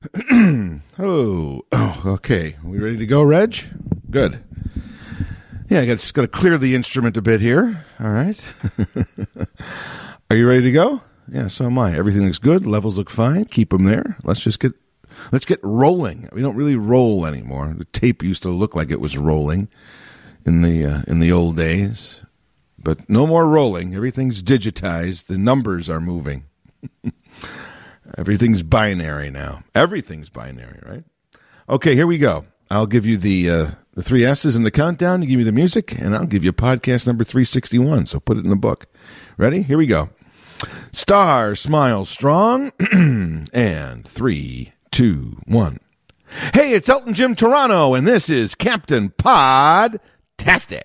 Oh, okay. We ready to go, Reg? Good. Yeah, I just got to clear the instrument a bit here. All right. Are you ready to go? Yeah, so am I. Everything looks good. Levels look fine. Keep them there. Let's get rolling. We don't really roll anymore. The tape used to look like it was rolling in the old days, but no more rolling. Everything's digitized. The numbers are moving. Everything's binary now. Everything's binary, right? Okay, here we go. I'll give you the three S's in the countdown. You give me the music, and I'll give you podcast number 361. So put it in the book. Ready? Here we go. Star, smile strong, and 3, 2, 1. Hey, it's Elton Jim Toronto, and this is Captain Podtastic.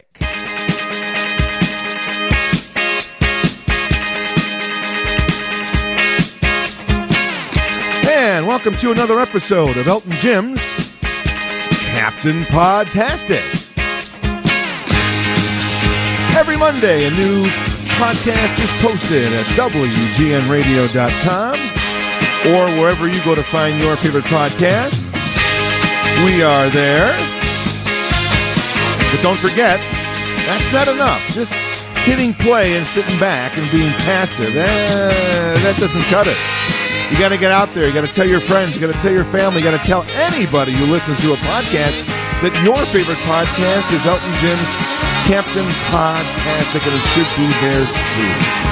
And welcome to another episode of Elton Jim's Captain Podtastic. Every Monday, a new podcast is posted at WGNradio.com or wherever you go to find your favorite podcast. We are there. But don't forget, that's not enough. Just hitting play and sitting back and being passive, that doesn't cut it. You got to get out there. You got to tell your friends. You got to tell your family. You got to tell anybody who listens to a podcast that your favorite podcast is Elton Jim's Captain Podtastic, and it should be theirs too.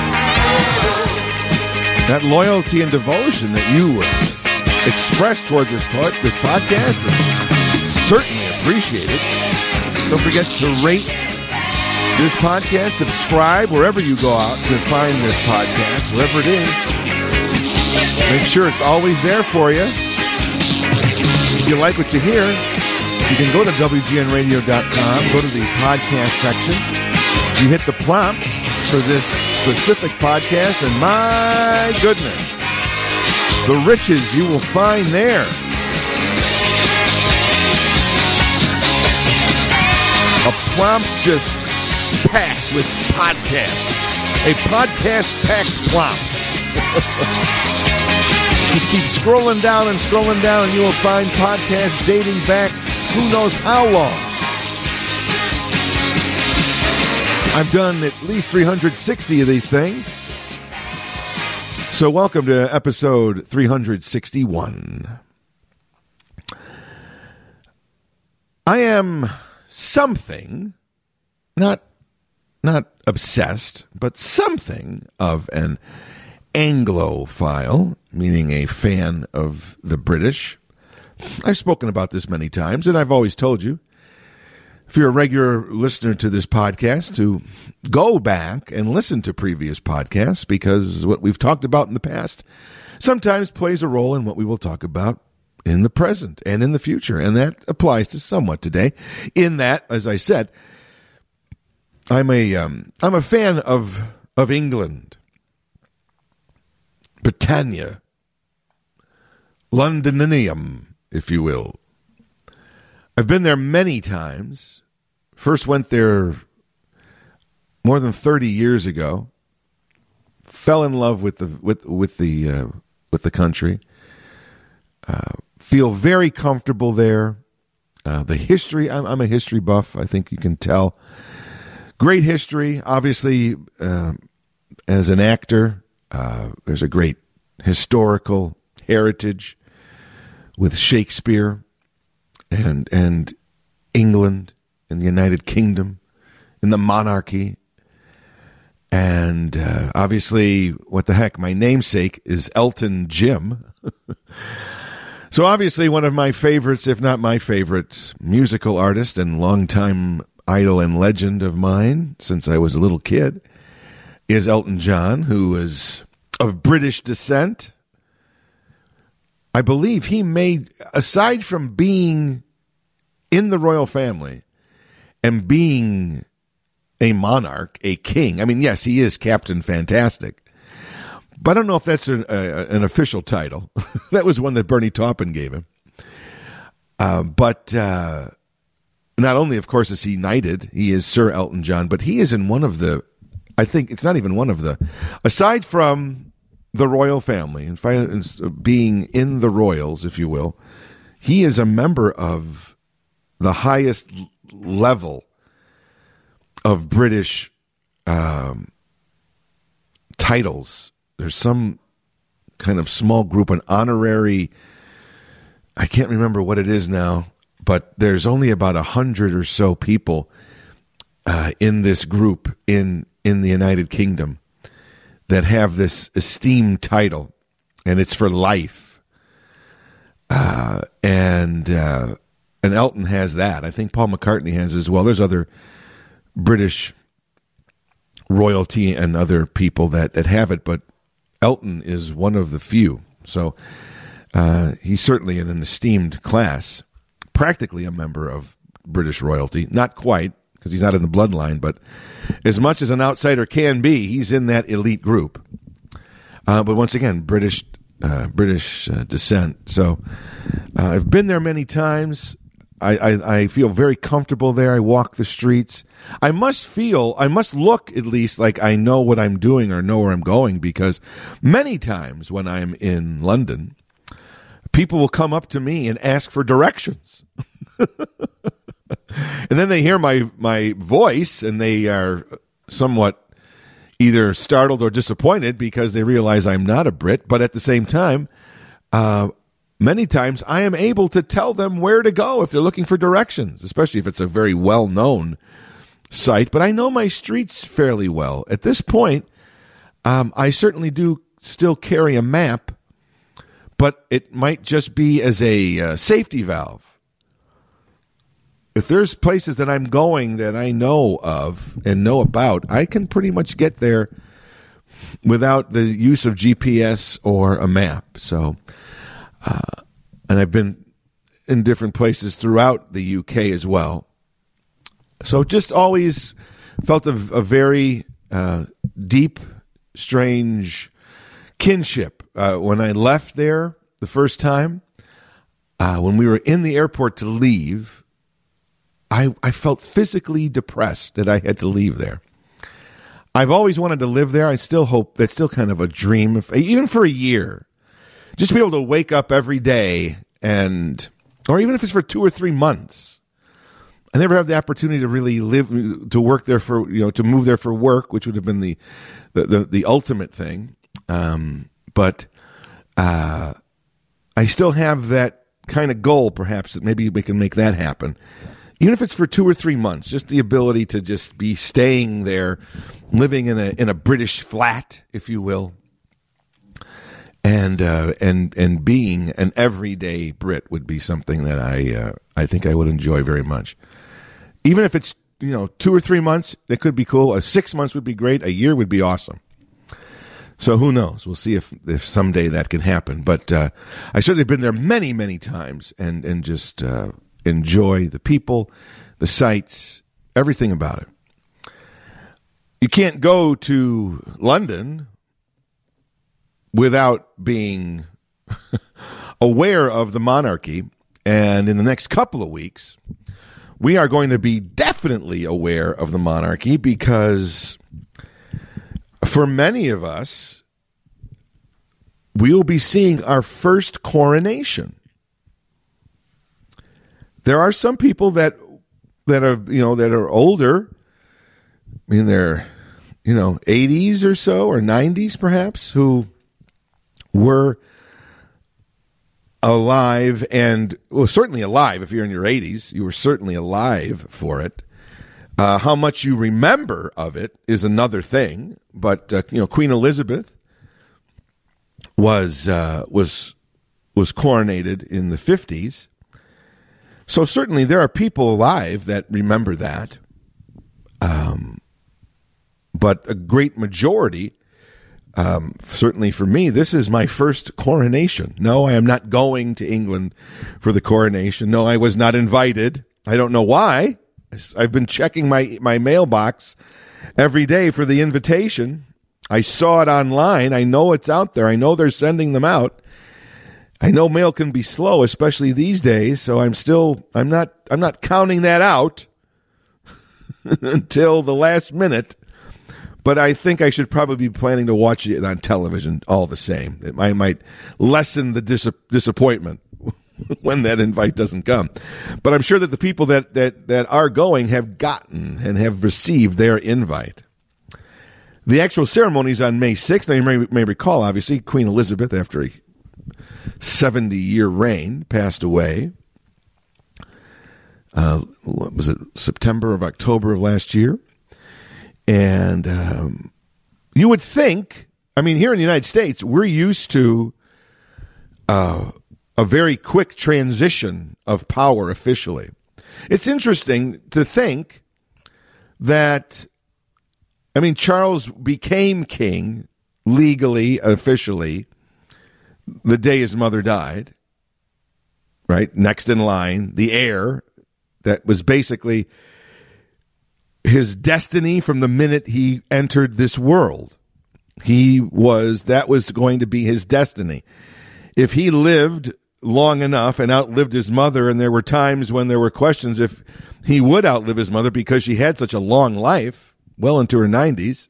That loyalty and devotion that you express towards this podcast is certainly appreciated. Don't forget to rate this podcast, subscribe wherever you go out to find this podcast, wherever it is. Make sure it's always there for you. If you like what you hear, you can go to WGNradio.com, go to the podcast section. You hit the prompt for this specific podcast, and my goodness, the riches you will find there. A prompt just packed with podcasts. A podcast-packed prompt. Just keep scrolling down, and you will find podcasts dating back who knows how long. I've done at least 360 of these things. So welcome to episode 361. I am something, not obsessed, but something of an Anglophile, meaning a fan of the British. I've spoken about this many times, and I've always told you, if you're a regular listener to this podcast, to go back and listen to previous podcasts, because what we've talked about in the past sometimes plays a role in what we will talk about in the present and in the future, and that applies to somewhat today, in that, as I said, I'm a fan of England, Britannia, Londinium, if you will. I've been there many times. First went there more than 30 years ago. Fell in love with the country. Feel very comfortable there. The history. I'm a history buff. I think you can tell. Great history. Obviously, as an actor, there's a great historical heritage with Shakespeare and England and the United Kingdom and the monarchy. And obviously, what the heck, my namesake is Elton Jim. So obviously one of my favorites, if not my favorite, musical artist and longtime idol and legend of mine since I was a little kid is Elton John, who is of British descent. I believe he made, aside from being in the royal family and being a monarch, a king, I mean, yes, he is Captain Fantastic, but I don't know if that's an official title. That was one that Bernie Taupin gave him. But not only, of course, is he knighted, he is Sir Elton John, but he is in one of the, I think it's not even one of the, aside from the royal family, and being in the royals, if you will, he is a member of the highest level of British titles. There's some kind of small group, an honorary, I can't remember what it is now, but there's only about 100 or so people in this group in the United Kingdom that have this esteemed title, and it's for life. And Elton has that. I think Paul McCartney has as well. There's other British royalty and other people that have it, but Elton is one of the few. So he's certainly in an esteemed class, practically a member of British royalty. Not quite, because he's not in the bloodline, but as much as an outsider can be, he's in that elite group. But once again, British descent. So I've been there many times. I feel very comfortable there. I walk the streets. I must look at least like I know what I'm doing or know where I'm going, because many times when I'm in London, people will come up to me and ask for directions. And then they hear my voice and they are somewhat either startled or disappointed because they realize I'm not a Brit. But at the same time, many times I am able to tell them where to go if they're looking for directions, especially if it's a very well-known site. But I know my streets fairly well. At this point, I certainly do still carry a map, but it might just be as a safety valve. If there's places that I'm going that I know of and know about, I can pretty much get there without the use of GPS or a map. So, and I've been in different places throughout the UK as well. So just always felt a very deep, strange kinship. When I left there the first time, when we were in the airport to leave, I felt physically depressed that I had to leave there. I've always wanted to live there. I still hope that's still kind of a dream, even for a year. Just to be able to wake up every day or even if it's for 2 or 3 months. I never had the opportunity to really to work there to move there for work, which would have been the ultimate thing. But I still have that kind of goal, perhaps, that maybe we can make that happen. Even if it's for 2 or 3 months, just the ability to just be staying there, living in a British flat, if you will, and being an everyday Brit would be something that I think I would enjoy very much. Even if it's 2 or 3 months, it could be cool. 6 months would be great. A year would be awesome. So who knows? We'll see if someday that can happen. But I certainly have been there many, many times and just enjoy the people, the sights, everything about it. You can't go to London without being aware of the monarchy. And in the next couple of weeks, we are going to be definitely aware of the monarchy, because for many of us, we will be seeing our first coronation. There are some people that are older, in their 80s or so, or 90s perhaps, who were alive certainly alive. If you're in your 80s, you were certainly alive for it. How much you remember of it is another thing. But Queen Elizabeth was coronated in the 50s. So certainly there are people alive that remember that. But a great majority, certainly for me, this is my first coronation. No, I am not going to England for the coronation. No, I was not invited. I don't know why. I've been checking my mailbox every day for the invitation. I saw it online. I know it's out there. I know they're sending them out. I know mail can be slow, especially these days, so I'm not counting that out until the last minute. but I think I should probably be planning to watch it on television all the same. I might lessen the disappointment when that invite doesn't come. But I'm sure that the people that are going have gotten and have received their invite. The actual ceremony is on May 6th. Now, you may recall, obviously, Queen Elizabeth, after a 70-year reign, passed away. What was it, September of October of last year? And you would think, I mean, here in the United States, we're used to a very quick transition of power officially. It's interesting to think that, I mean, Charles became king legally, officially, the day his mother died, right? Next in line, the heir, that was basically his destiny from the minute he entered this world. That was going to be his destiny. If he lived long enough and outlived his mother, and there were times when there were questions if he would outlive his mother because she had such a long life, well into her 90s.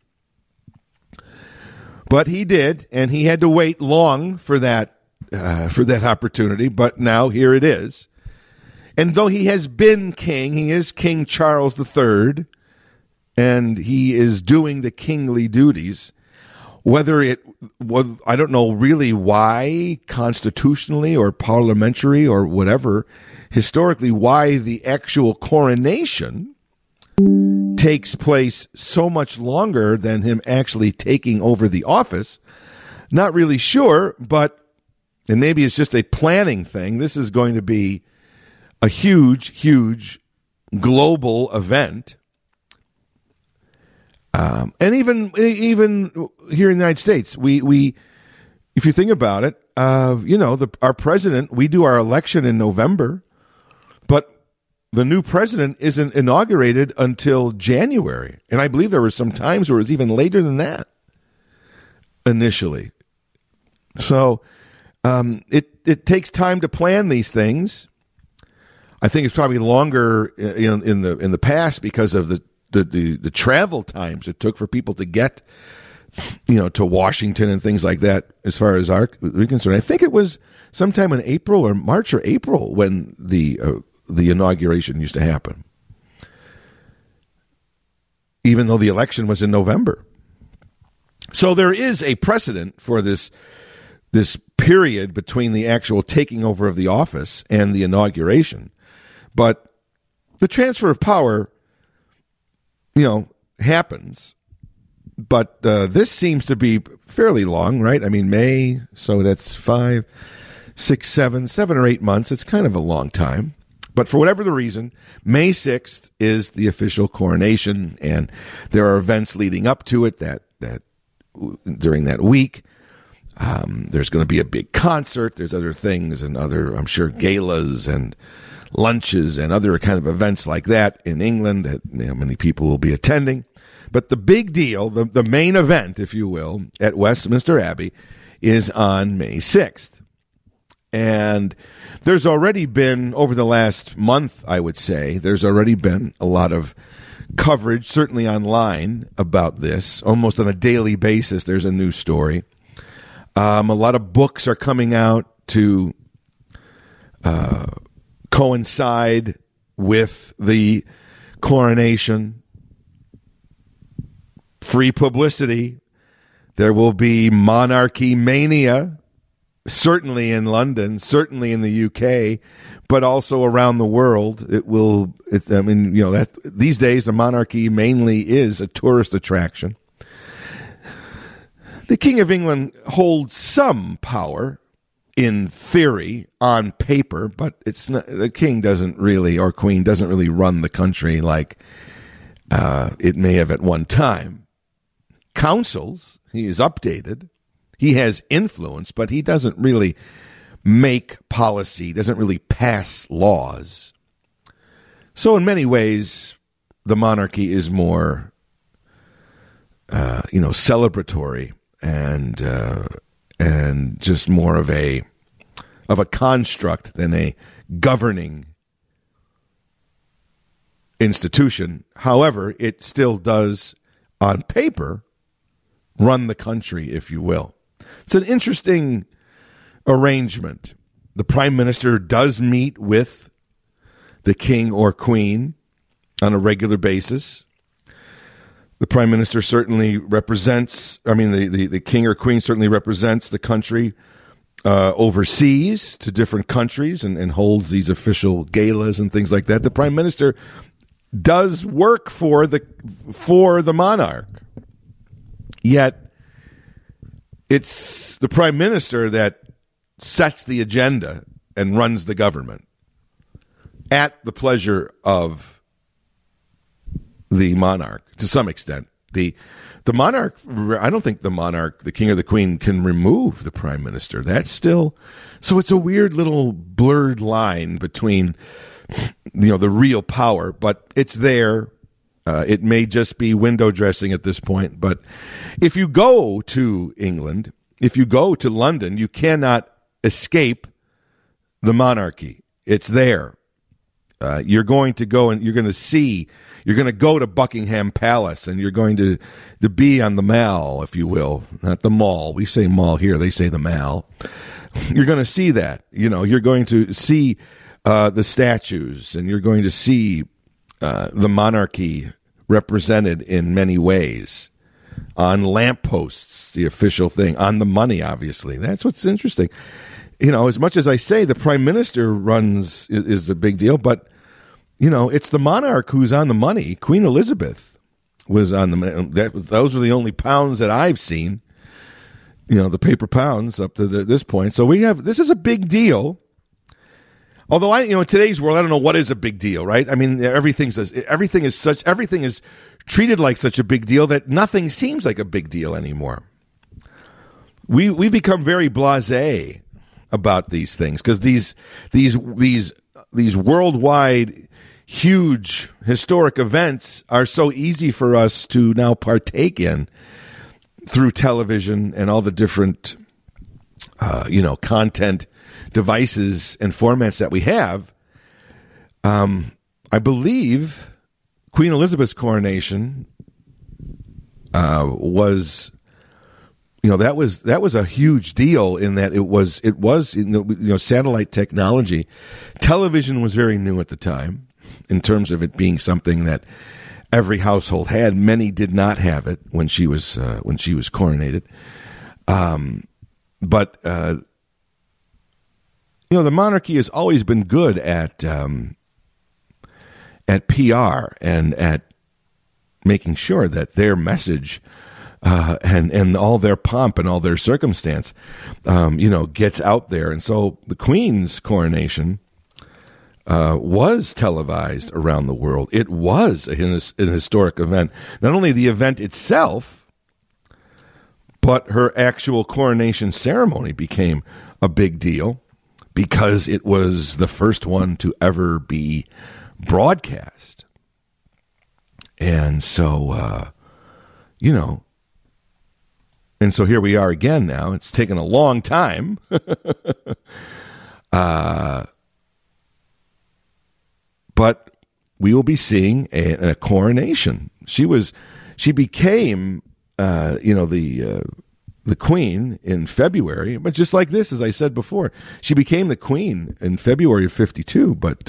But he did, and he had to wait long for that opportunity, but now here it is. And though he has been king, he is King Charles III, and he is doing the kingly duties. Whether it was, I don't know really why, constitutionally or parliamentary or whatever, historically, why the actual coronation takes place so much longer than him actually taking over the office. Not really sure, and maybe it's just a planning thing. This is going to be a huge, huge global event. And even here in the United States, we if you think about it, our president, we do our election in November, but the new president isn't inaugurated until January. And I believe there were some times where it was even later than that initially. So it takes time to plan these things. I think it's probably longer in the past because of the travel times it took for people to get to Washington and things like that. As far as we're concerned, I think it was sometime in April or March or April when the inauguration used to happen, even though the election was in November. So there is a precedent for this period between the actual taking over of the office and the inauguration. But the transfer of power, happens. But this seems to be fairly long, right? I mean, May, so that's 5, 6, 7 or 8 months. It's kind of a long time. But for whatever the reason, May 6th is the official coronation, and there are events leading up to it that during that week. There's going to be a big concert. There's other things and other, I'm sure, galas and lunches and other kind of events like that in England that many people will be attending. But the big deal, the main event, if you will, at Westminster Abbey is on May 6th. And there's already been, over the last month, I would say, there's already been a lot of coverage, certainly online, about this. Almost on a daily basis, there's a new story. A lot of books are coming out to coincide with the coronation. Free publicity. There will be monarchy mania, certainly in London, certainly in the UK, but also around the world. That these days the monarchy mainly is a tourist attraction. The King of England holds some power in theory on paper, but it's not, the king doesn't really, or queen doesn't really run the country like it may have at one time. Councils, he is updated. He has influence, but he doesn't really make policy, doesn't really pass laws. So in many ways, the monarchy is more, celebratory and just more of a construct than a governing institution. However, it still does, on paper, run the country, if you will. It's an interesting arrangement. The prime minister does meet with the king or queen on a regular basis. The prime minister certainly represents, the king or queen certainly represents the country overseas to different countries and holds these official galas and things like that. The prime minister does work for the monarch. Yet it's the prime minister that sets the agenda and runs the government at the pleasure of the monarch to some extent. The monarch, I don't think the king or the queen can remove the prime minister. That's still, so it's a weird little blurred line between, the real power, but it's there. It may just be window dressing at this point, but if you go to England, if you go to London, you cannot escape the monarchy. It's there. You're going to go and you're going to go to Buckingham Palace and you're going to be on the Mall, if you will, not the mall. We say mall here. They say the Mall. You're going to see that, you're going to see the statues and you're going to see the monarchy represented in many ways on lampposts, the official thing, on the money, obviously. That's what's interesting. As much as I say the prime minister is a big deal, but, it's the monarch who's on the money. Queen Elizabeth was on those were the only pounds that I've seen, the paper pounds up to this point. So this is a big deal. Although in today's world, I don't know what is a big deal, right? I mean, everything is treated like such a big deal that nothing seems like a big deal anymore. We become very blasé about these things because these worldwide huge historic events are so easy for us to now partake in through television and all the different content devices and formats that we have. I believe Queen Elizabeth's coronation was that was a huge deal in that it was satellite technology. Television was very new at the time in terms of it being something that every household had. Many did not have it when she was coronated. But the monarchy has always been good at PR and at making sure that their message and all their pomp and all their circumstance, gets out there. And so the Queen's coronation was televised around the world. It was an historic event. Not only the event itself, but her actual coronation ceremony became a big deal because it was the first one to ever be broadcast. And so, and so here we are again now. It's taken a long time. But we will be seeing a coronation. She became, the queen in February, but just like this, as I said before, she became the queen in February of 52. But,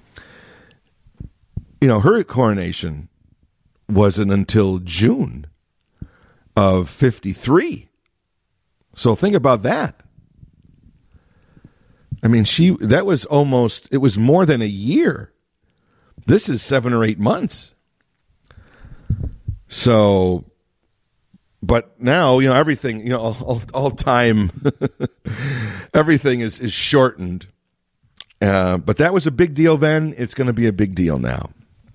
her coronation wasn't until June of 53. So think about that. I mean, it was more than a year. This is 7 or 8 months. So, but now, everything, all time, everything is shortened. But that was a big deal then. It's going to be a big deal now.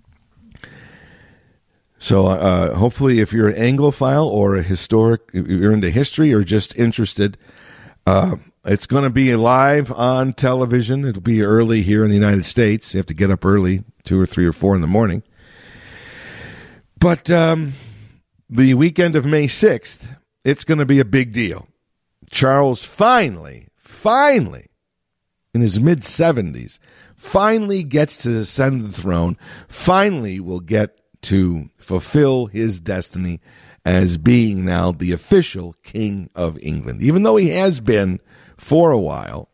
So hopefully if you're an Anglophile or if you're into history or just interested, it's going to be live on television. It'll be early here in the United States. You have to get up early, 2 or 3 or 4 in the morning. But the weekend of May 6th, it's going to be a big deal. Charles finally, in his mid-70s, finally gets to ascend the throne, finally will get to fulfill his destiny as being now the official King of England, even though he has been for a while.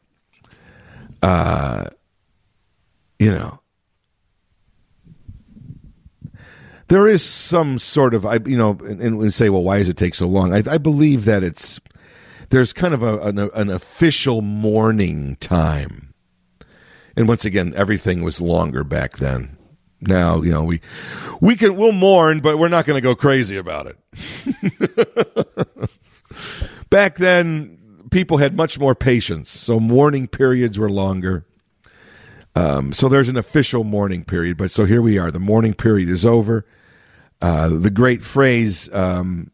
There is some sort of, and we say, well, why does it take so long? I believe that there's kind of an official mourning time. And once again, everything was longer back then. Now, we'll mourn, but we're not going to go crazy about it. Back then, people had much more patience, so mourning periods were longer. So there's an official mourning period, but so here we are. The mourning period is over. The great phrase, in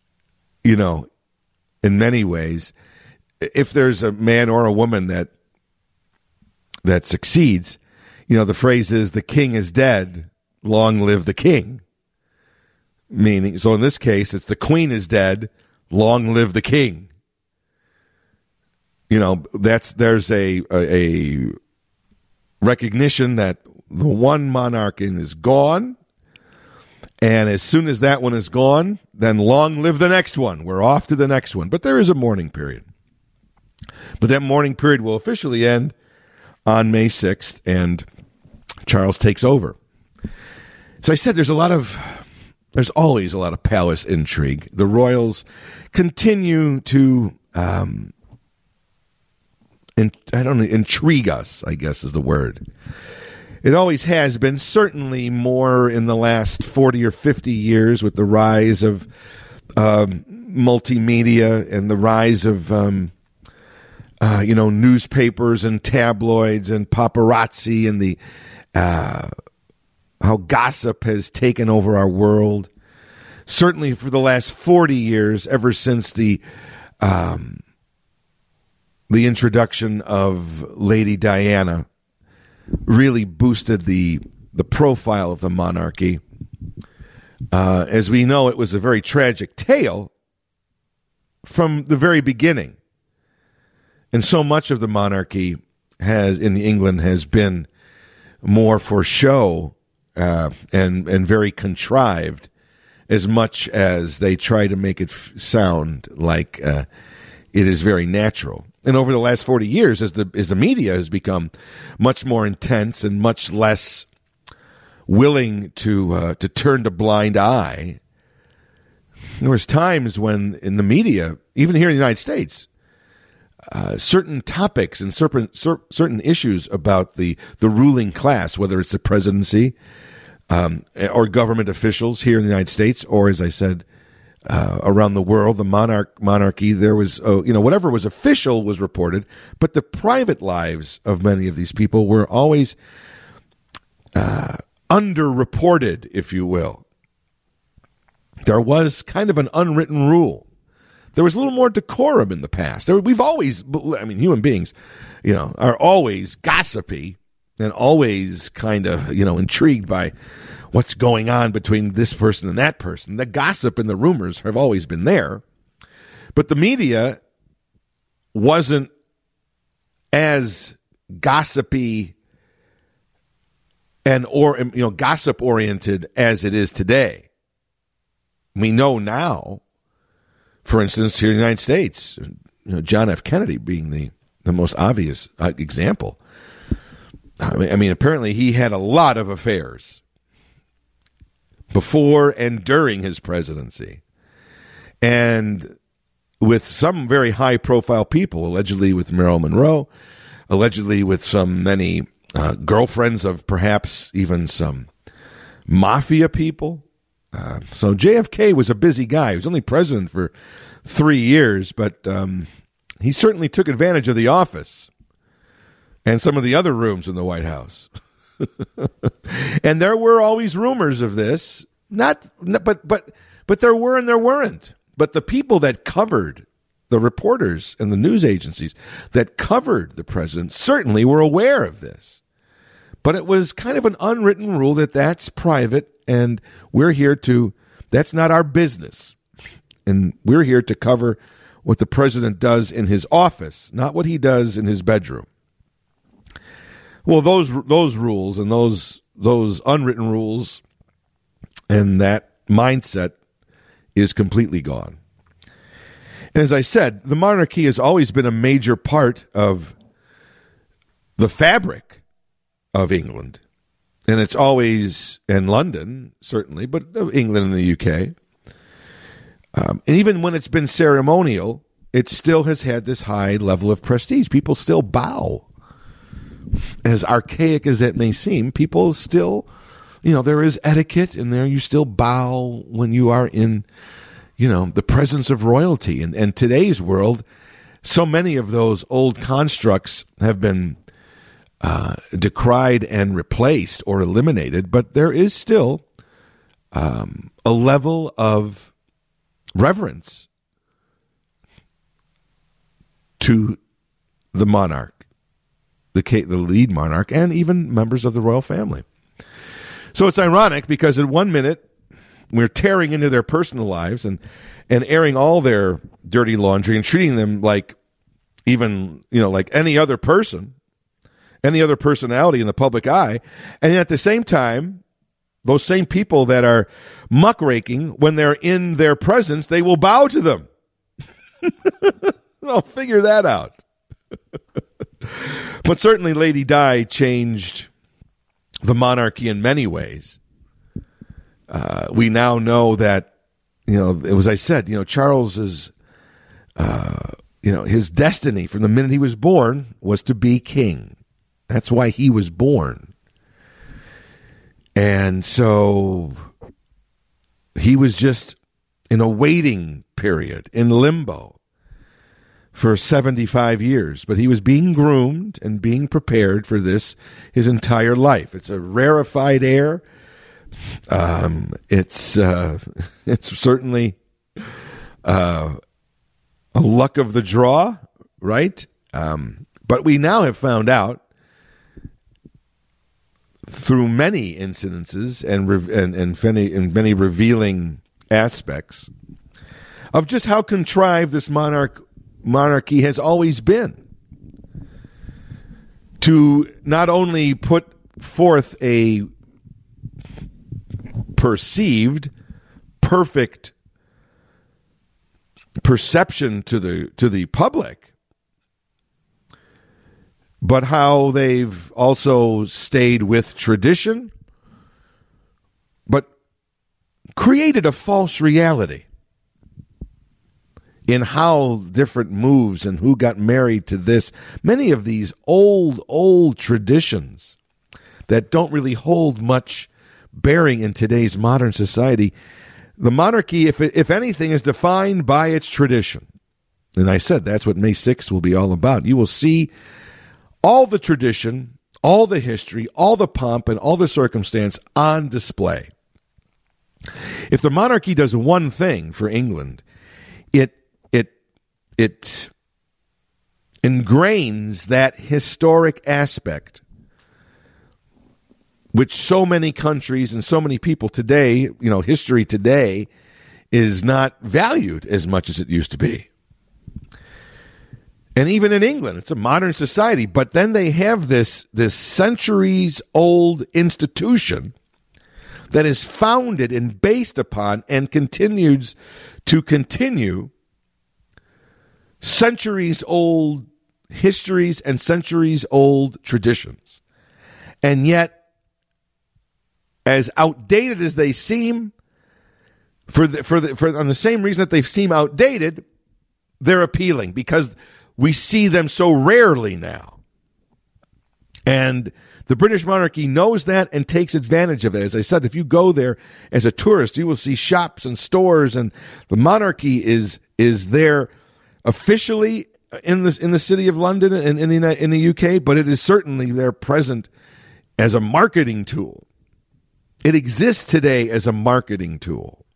many ways, if there's a man or a woman that succeeds, the phrase is, the king is dead, long live the king. Meaning, so in this case, it's the queen is dead, long live the king. There's a recognition that the one monarch is gone, and as soon as that one is gone, then long live the next one. We're off to the next one. But there is a mourning period. But that mourning period will officially end on May 6th, and Charles takes over. As I said, there's always a lot of palace intrigue. The royals continue to intrigue us, I guess is the word. It always has been, certainly more in the last 40 or 50 years with the rise of multimedia and the rise of newspapers and tabloids and paparazzi and the how gossip has taken over our world. Certainly for the last 40 years, ever since the introduction of Lady Diana, really boosted the profile of the monarchy. As we know, it was a very tragic tale from the very beginning. And so much of the monarchy in England has been more for show and very contrived, as much as they try to make it sound like it is very natural. And over the last 40 years, as the media has become much more intense and much less willing to turn a blind eye, there was times when in the media, even here in the United States, certain topics and certain issues about the ruling class, whether it's the presidency or government officials here in the United States, or as I said, around the world, the monarchy, there was, whatever was official was reported, but the private lives of many of these people were always underreported, if you will. There was kind of an unwritten rule. There was a little more decorum in the past. We've always, human beings, are always gossipy and always kind of, intrigued by what's going on between this person and that person. The gossip and the rumors have always been there. But the media wasn't as gossipy and gossip oriented as it is today. We know now, for instance, here in the United States, John F. Kennedy being the most obvious example. Apparently he had a lot of affairs before and during his presidency, and with some very high-profile people, allegedly with Marilyn Monroe, allegedly with many girlfriends of perhaps even some mafia people. So JFK was a busy guy. He was only president for 3 years, but he certainly took advantage of the office and some of the other rooms in the White House. And there were always rumors of this, but there were and there weren't. But the people that covered, the reporters and the news agencies that covered the president, certainly were aware of this. But it was kind of an unwritten rule that that's private, and that's not our business. And we're here to cover what the president does in his office, not what he does in his bedroom. Well, those rules and those unwritten rules and that mindset is completely gone. And as I said, the monarchy has always been a major part of the fabric of England. And it's always, in London, certainly, but England and the UK. And even when it's been ceremonial, it still has had this high level of prestige. People still bow. As archaic as it may seem, people still, there is etiquette, and there you still bow when you are in, the presence of royalty. And today's world, so many of those old constructs have been decried and replaced or eliminated, but there is still a level of reverence to the monarch, the lead monarch, and even members of the royal family. So it's ironic because at one minute we're tearing into their personal lives and airing all their dirty laundry and treating them like like any other person, any other personality in the public eye. And at the same time, those same people that are muckraking, when they're in their presence, they will bow to them. Well, figure that out. But certainly Lady Di changed the monarchy in many ways. We now know that, as I said, Charles is, his destiny from the minute he was born was to be king. That's why he was born. And so he was just in a waiting period, in limbo, for 75 years. But he was being groomed and being prepared for this his entire life. It's a rarefied air. It's certainly a luck of the draw, right? But we now have found out, through many incidences and many revealing aspects, of just how contrived this monarchy has always been, to not only put forth a perceived perfect perception to the public, but how they've also stayed with tradition, but created a false reality in how different moves and who got married to this. Many of these old traditions that don't really hold much bearing in today's modern society. The monarchy, if anything, is defined by its tradition. And I said that's what May 6th will be all about. You will see all the tradition, all the history, all the pomp, and all the circumstance on display. If the monarchy does one thing for England, it ingrains that historic aspect, which so many countries and so many people today, history today, is not valued as much as it used to be. And even in England, it's a modern society, but then they have this centuries-old institution that is founded and based upon and continues to continue centuries-old histories and centuries-old traditions. And yet, as outdated as they seem, on the same reason that they seem outdated, they're appealing because we see them so rarely now. And the British monarchy knows that and takes advantage of that. As I said, if you go there as a tourist, you will see shops and stores, and the monarchy is there officially in the city of London and in the UK, but it is certainly there present as a marketing tool. It exists today as a marketing tool.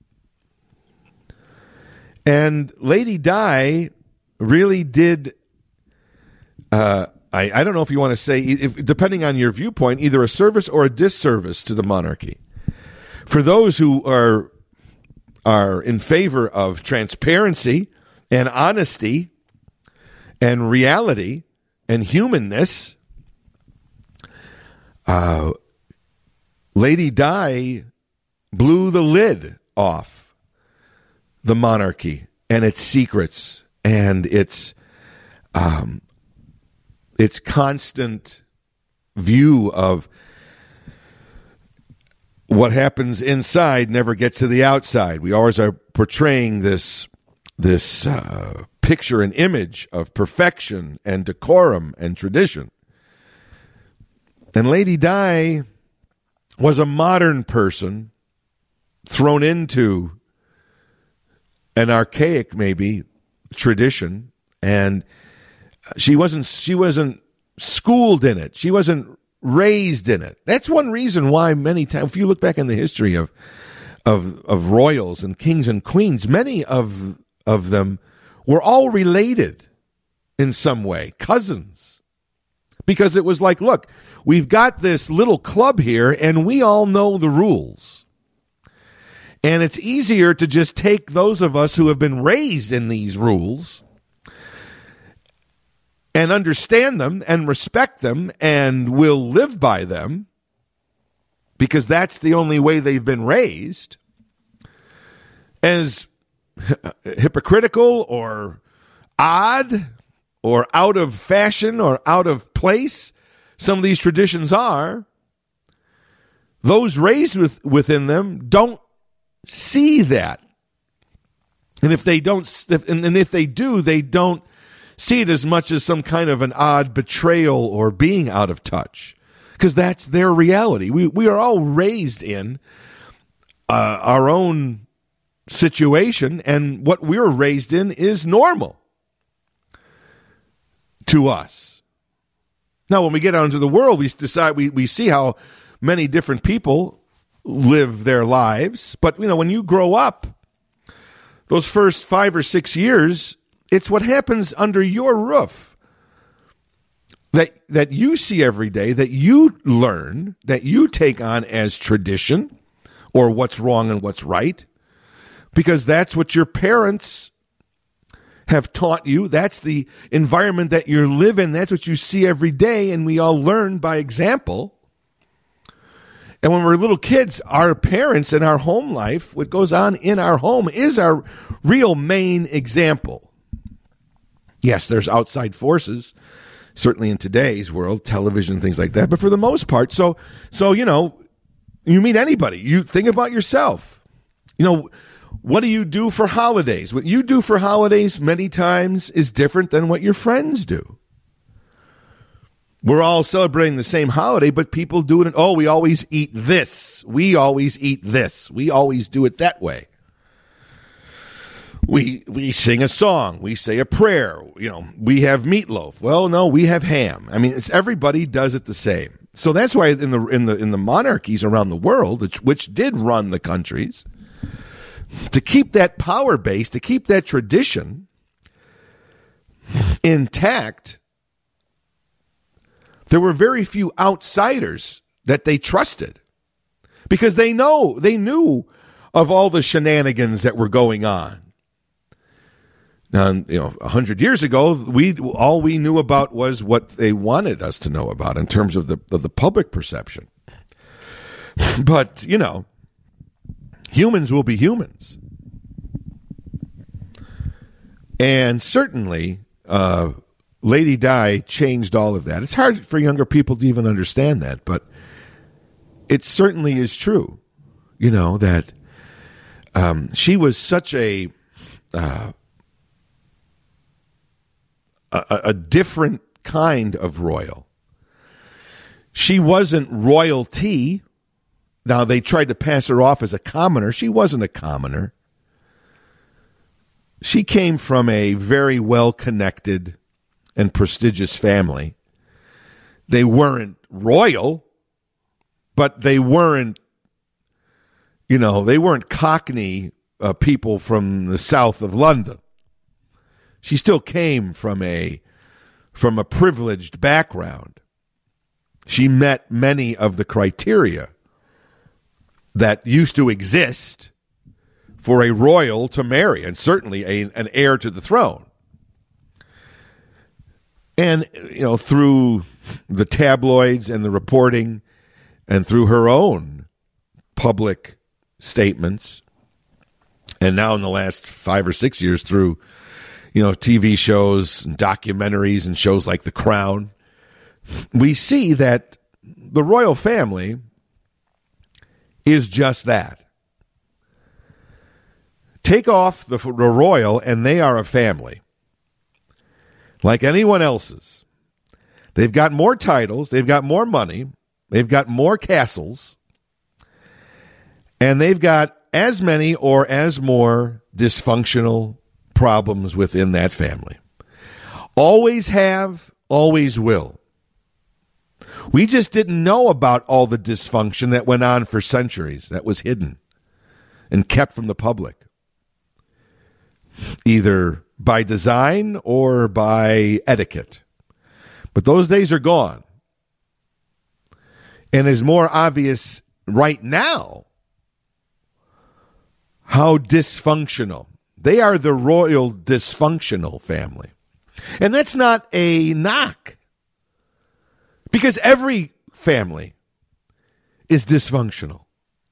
And Lady Di really did, I don't know if you want to say, depending on your viewpoint, either a service or a disservice to the monarchy. For those who are in favor of transparency and honesty and reality and humanness, Lady Di blew the lid off the monarchy and its secrets and its constant view of what happens inside never gets to the outside. We always are portraying this picture and image of perfection and decorum and tradition. And Lady Di was a modern person thrown into an archaic, maybe, tradition, and she wasn't schooled in it. She wasn't raised in it. That's one reason why many times, if you look back in the history of royals and kings and queens, many of them were all related in some way, cousins. Because it was like, look, we've got this little club here and we all know the rules. And it's easier to just take those of us who have been raised in these rules and understand them and respect them and will live by them because that's the only way they've been raised, as hypocritical or odd or out of fashion or out of place some of these traditions are. Those raised within them don't see that. And if they don't, and if they do, they don't see it as much as some kind of an odd betrayal or being out of touch, because that's their reality. We are all raised in our own situation, and what we're raised in is normal to us. Now, when we get out into the world, we see how many different people live their lives. But, when you grow up, those first 5 or 6 years, it's what happens under your roof that you see every day, that you learn, that you take on as tradition or what's wrong and what's right, because that's what your parents have taught you. That's the environment that you live in. That's what you see every day, and we all learn by example. And when we're little kids, our parents and our home life, what goes on in our home, is our real main example. Yes, there's outside forces, certainly in today's world, television, things like that. But for the most part, so you meet anybody. You think about yourself. What do you do for holidays? What you do for holidays many times is different than what your friends do. We're all celebrating the same holiday, but people do it. We always eat this. We always eat this. We always do it that way. We sing a song. We say a prayer. We have meatloaf. Well, no, we have ham. I mean, everybody does it the same. So that's why in the monarchies around the world, which did run the countries, to keep that power base, to keep that tradition intact, there were very few outsiders that they trusted, because they knew of all the shenanigans that were going on. Now, 100 years ago, all we knew about was what they wanted us to know about in terms of the public perception. But, humans will be humans. And certainly, Lady Di changed all of that. It's hard for younger people to even understand that, but it certainly is true, that she was such a different kind of royal. She wasn't royalty. Now, they tried to pass her off as a commoner. She wasn't a commoner. She came from a very well-connected and prestigious family. They weren't royal, but they weren't, they weren't Cockney people from the south of London. She still came from a privileged background. She met many of the criteria that used to exist for a royal to marry, and certainly an heir to the throne. And, through the tabloids and the reporting and through her own public statements And now in the last 5 or 6 years through, TV shows and documentaries and shows like The Crown, we see that the royal family is just that. Take off the royal and they are a family. Like anyone else's. They've got more titles, they've got more money, they've got more castles, and they've got as many or as more dysfunctional problems within that family. Always have, always will. We just didn't know about all the dysfunction that went on for centuries, that was hidden and kept from the public, either by design or by etiquette. But those days are gone. And it's more obvious right now how dysfunctional. They are the royal dysfunctional family. And that's not a knock. Because every family is dysfunctional.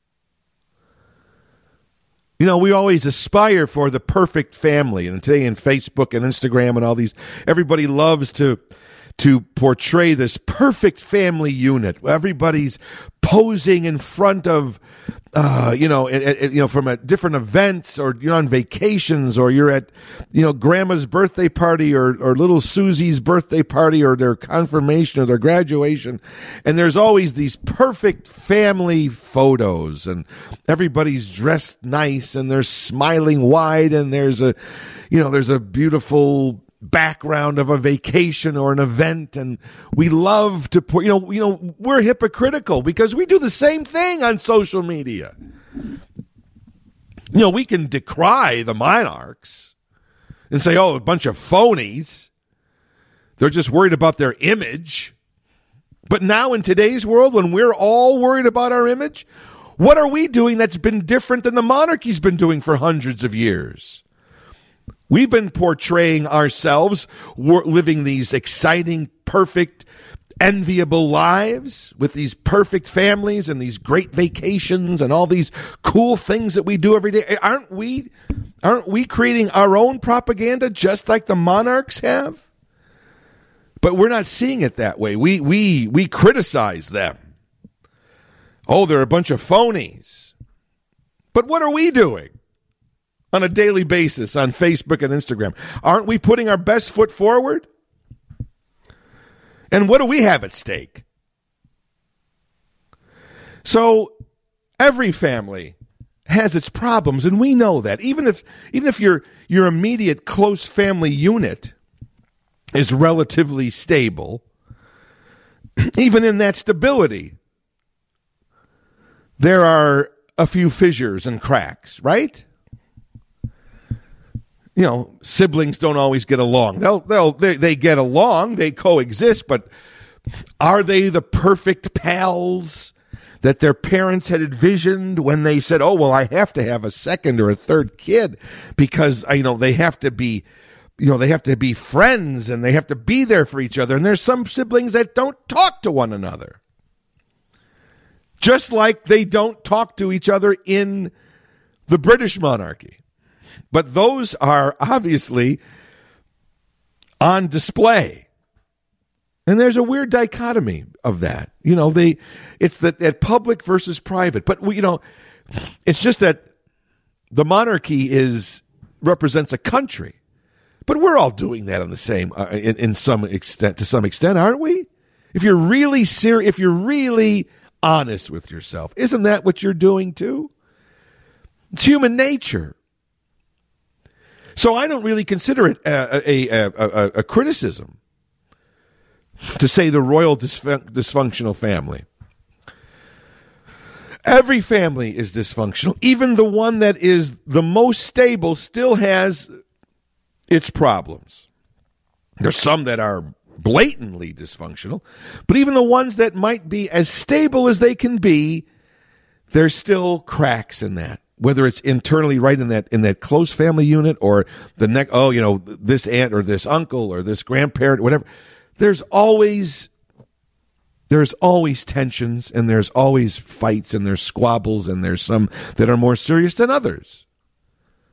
We always aspire for the perfect family. And today in Facebook and Instagram and all these, everybody loves to portray this perfect family unit. Everybody's posing in front of, from different events, or you're on vacations, or you're at, grandma's birthday party or little Susie's birthday party or their confirmation or their graduation. And there's always these perfect family photos and everybody's dressed nice and they're smiling wide and there's a beautiful background of a vacation or an event, and we love to put, we're hypocritical because we do the same thing on social media. We can decry the monarchs and say, oh, a bunch of phonies. They're just worried about their image. But now in today's world, when we're all worried about our image, what are we doing that's been different than the monarchy's been doing for hundreds of years? We've been portraying ourselves, living these exciting, perfect, enviable lives with these perfect families and these great vacations and all these cool things that we do every day. Aren't we creating our own propaganda just like the monarchs have? But we're not seeing it that way. We criticize them. Oh, they're a bunch of phonies. But what are we doing on a daily basis on Facebook and Instagram? Aren't we putting our best foot forward? And what do we have at stake? So every family has its problems, and we know that. Even if your immediate close family unit is relatively stable, even in that stability, there are a few fissures and cracks, right? Siblings don't always get along. They get along, they coexist, but are they the perfect pals that their parents had envisioned when they said, "Oh, well, I have to have a second or a third kid because they have to be, they have to be friends and they have to be there for each other." And there's some siblings that don't talk to one another, just like they don't talk to each other in the British monarchy. But those are obviously on display. And there's a weird dichotomy of that. It's that public versus private. But, it's just that the monarchy represents a country. But we're all doing that on the same, in some extent, to some extent, aren't we? If you're really serious, if you're really honest with yourself, isn't that what you're doing too? It's human nature. So I don't really consider it a criticism to say the royal dysfunctional family. Every family is dysfunctional. Even the one that is the most stable still has its problems. There's some that are blatantly dysfunctional, but even the ones that might be as stable as they can be, there's still cracks in that. Whether it's internally right in that close family unit or this aunt or this uncle or this grandparent, whatever. There's always tensions and there's always fights and there's squabbles and there's some that are more serious than others.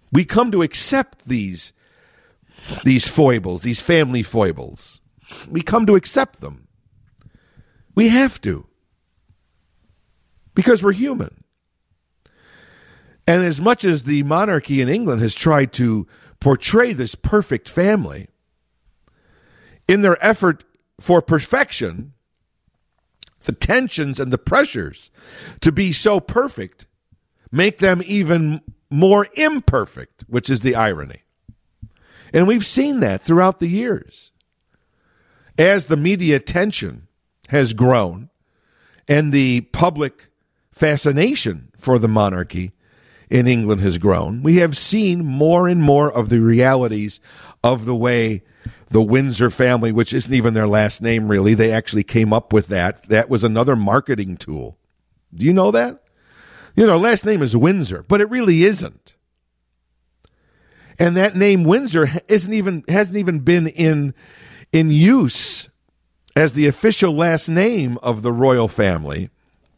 We come to accept these foibles, these family foibles. We come to accept them. We have to. Because we're human. And as much as the monarchy in England has tried to portray this perfect family, in their effort for perfection, the tensions and the pressures to be so perfect make them even more imperfect, which is the irony. And we've seen that throughout the years. As the media attention has grown and the public fascination for the monarchy in England has grown, we have seen more and more of the realities of the way the Windsor family, which isn't even their last name really, they actually came up with that. That was another marketing tool. Do you know that? You know, their last name is Windsor, but it really isn't. And that name Windsor hasn't even been in use as the official last name of the royal family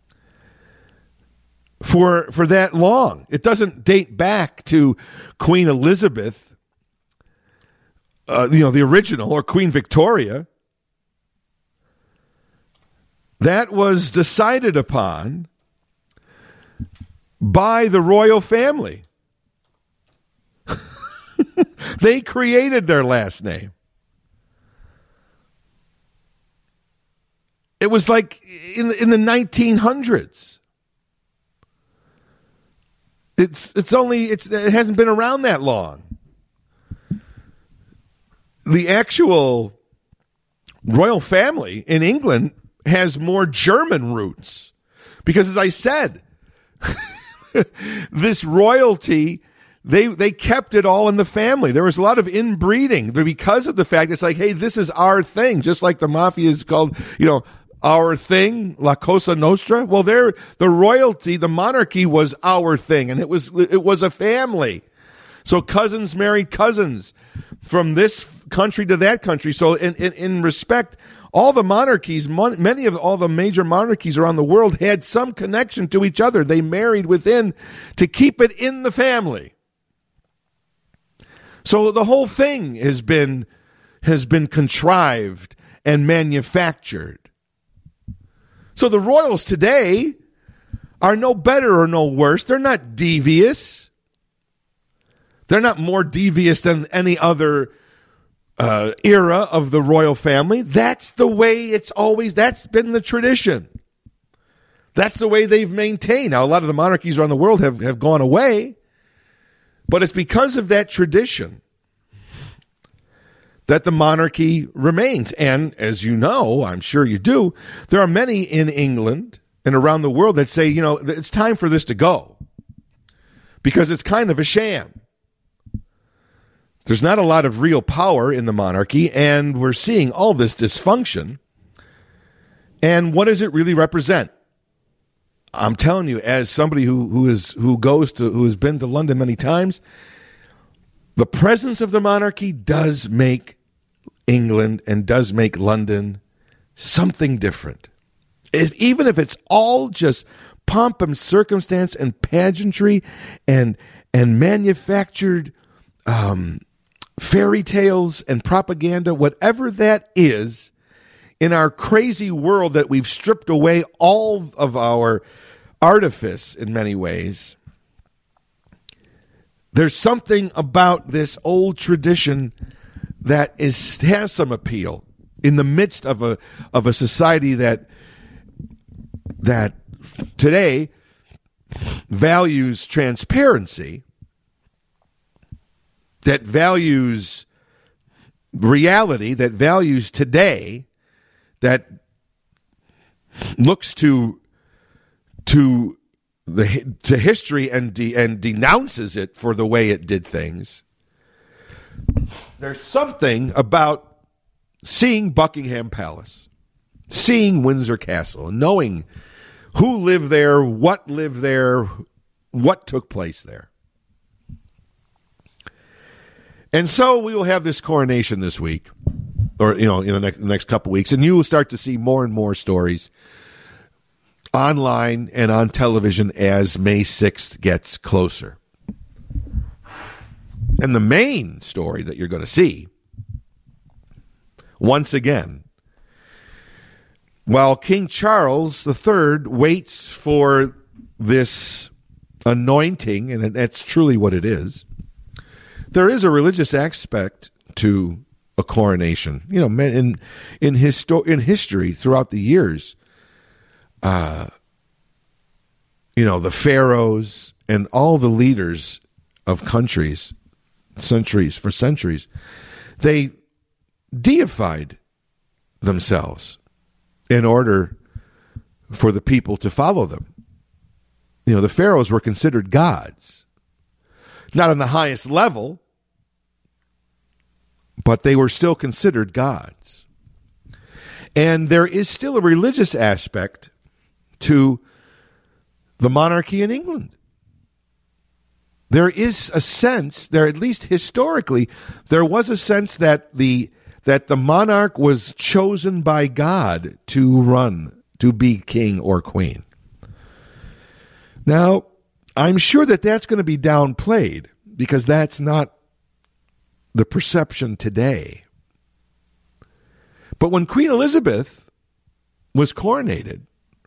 for that long. It doesn't date back to Queen Elizabeth, the original, or Queen Victoria. That was decided upon by the royal family. They created their last name. It was like in the 1900s. It hasn't been around that long. The actual royal family in England has more German roots because, as I said, this royalty, they kept it all in the family. There was a lot of inbreeding because of the fact it's like, hey, this is our thing, just like the mafia is called, our thing, La Cosa Nostra. Well, the royalty, the monarchy was our thing, and it was a family. So cousins married cousins from this country to that country. So in respect, all the monarchies, many of all the major monarchies around the world had some connection to each other. They married within to keep it in the family. So the whole thing has been contrived and manufactured. So the royals today are no better or no worse. They're not devious. They're not more devious than any other era of the royal family. That's the way that's been the tradition. That's the way they've maintained. Now, a lot of the monarchies around the world have gone away, but it's because of that tradition that the monarchy remains. And as you know, I'm sure you do, there are many in England and around the world that say, it's time for this to go because it's kind of a sham. There's not a lot of real power in the monarchy, and we're seeing all this dysfunction. And what does it really represent? I'm telling you, as somebody who has been to London many times, the presence of the monarchy does make England and does make London something different. Even if it's all just pomp and circumstance and pageantry and manufactured fairy tales and propaganda, whatever that is, in our crazy world that we've stripped away all of our artifice in many ways, there's something about this old tradition that has some appeal in the midst of a society that today values transparency, that values reality, that values today, that looks to history and denounces it for the way it did things. There's something about seeing Buckingham Palace, seeing Windsor Castle, and knowing who lived there, what took place there. And so we will have this coronation this week, or in the next couple weeks, and you will start to see more and more stories online and on television as May 6th gets closer. And the main story that you're going to see, once again, while King Charles III waits for this anointing, and that's truly what it is, there is a religious aspect to a coronation. You know, in history throughout the years, you know, the pharaohs and all the leaders of countries, for centuries, they deified themselves in order for the people to follow them. You know, the pharaohs were considered gods. Not on the highest level, but they were still considered gods. And there is still a religious aspect to the monarchy in England. There is a sense, there at least historically, there was a sense that the monarch was chosen by God to be king or queen. Now, I'm sure that that's going to be downplayed because that's not the perception today. But when Queen Elizabeth was coronated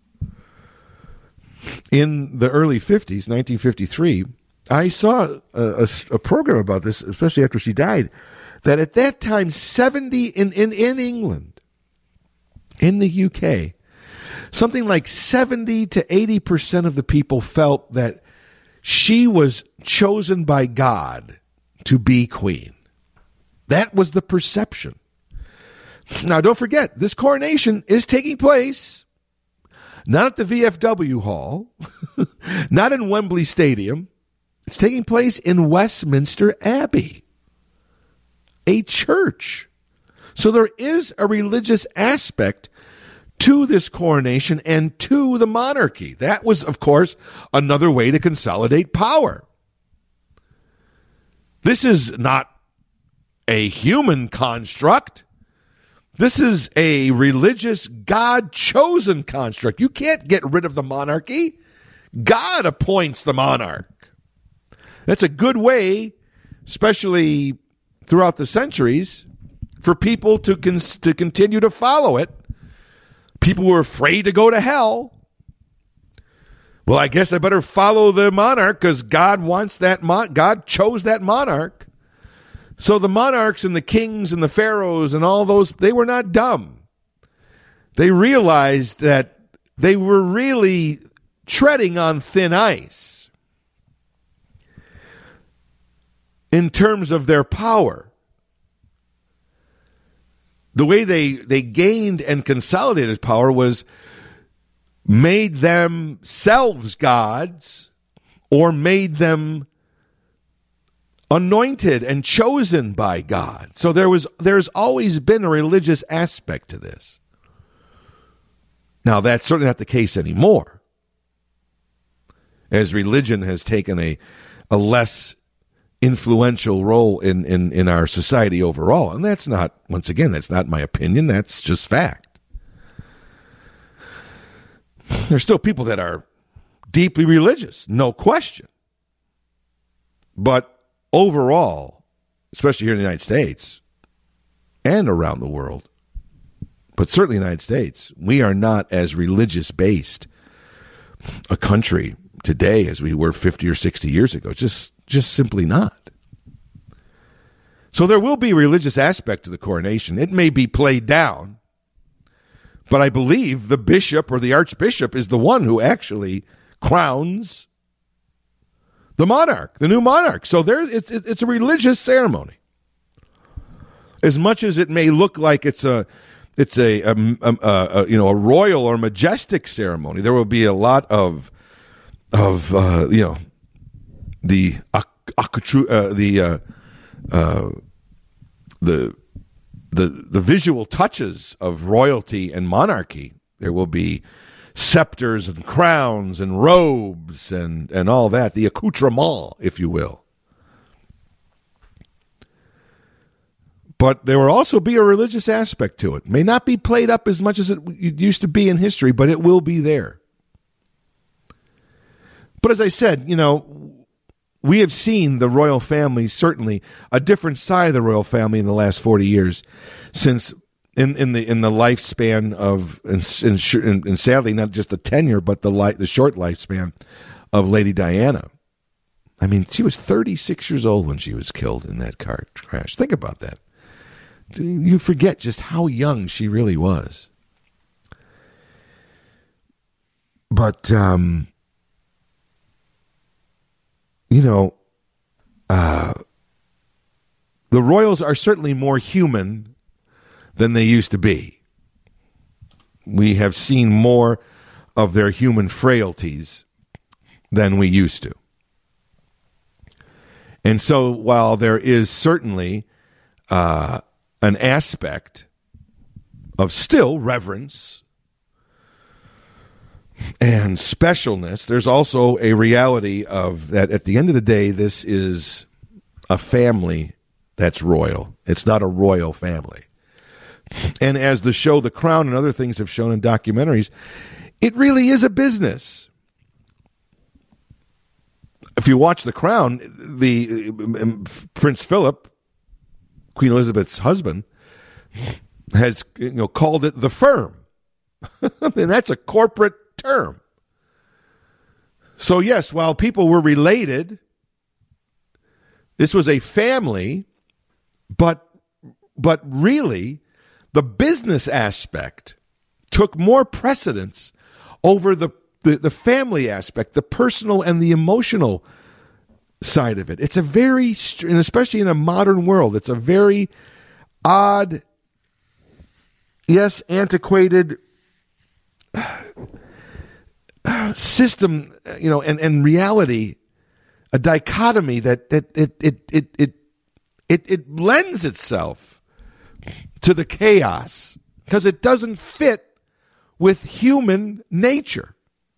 in the early 50s, 1953, I saw a program about this, especially after she died, that at that time, 70 in England, in the UK, something like 70 to 80% of the people felt that she was chosen by God to be queen. That was the perception. Now, don't forget, this coronation is taking place not at the VFW Hall, not in Wembley Stadium. It's taking place in Westminster Abbey, a church. So there is a religious aspect to this coronation and to the monarchy. That was, of course, another way to consolidate power. This is not a human construct. This is a religious, God-chosen construct. You can't get rid of the monarchy. God appoints the monarch. That's a good way, especially throughout the centuries, for people to continue to follow it. People were afraid to go to hell. Well, I guess I better follow the monarch because God wants that. God chose that monarch. So the monarchs and the kings and the pharaohs and all those, they were not dumb. They realized that they were really treading on thin ice in terms of their power. The way they gained and consolidated power was made themselves gods or made them anointed and chosen by God. So there's always been a religious aspect to this. Now, that's certainly not the case anymore, as religion has taken a less influential role in our society overall. And that's not, once again, that's not my opinion. That's just fact. There's still people that are deeply religious, no question. But overall, especially here in the United States and around the world, but certainly in the United States, we are not as religious-based a country today as we were 50 or 60 years ago. Just simply not. So there will be a religious aspect to the coronation. It may be played down, but I believe the bishop or the archbishop is the one who actually crowns the monarch, the new monarch. So it's a religious ceremony. As much as it may look like it's a royal or majestic ceremony, there will be a lot of the visual touches of royalty and monarchy. There will be scepters and crowns and robes and all that, the accoutrement, if you will. But there will also be a religious aspect to it. May not be played up as much as it used to be in history, but it will be there. But as I said, we have seen the royal family, certainly a different side of the royal family in the last 40 years, since in the lifespan of, and sadly not just the tenure, but the short lifespan of Lady Diana. I mean, she was 36 years old when she was killed in that car crash. Think about that. You forget just how young she really was. But, the royals are certainly more human than they used to be. We have seen more of their human frailties than we used to. And so while there is certainly an aspect of still reverence and specialness, there's also a reality of that at the end of the day, this is a family that's royal. It's not a royal family. And as the show The Crown and other things have shown in documentaries, it really is a business. If you watch The Crown, the Prince Philip, Queen Elizabeth's husband, has called it the firm. And that's a corporate term. So yes, while people were related, this was a family, but really the business aspect took more precedence over the family aspect, the personal and the emotional side of it. It's a very, and especially in a modern world, it's a very odd, yes, antiquated system, and reality, a dichotomy that it lends itself to the chaos because it doesn't fit with human nature.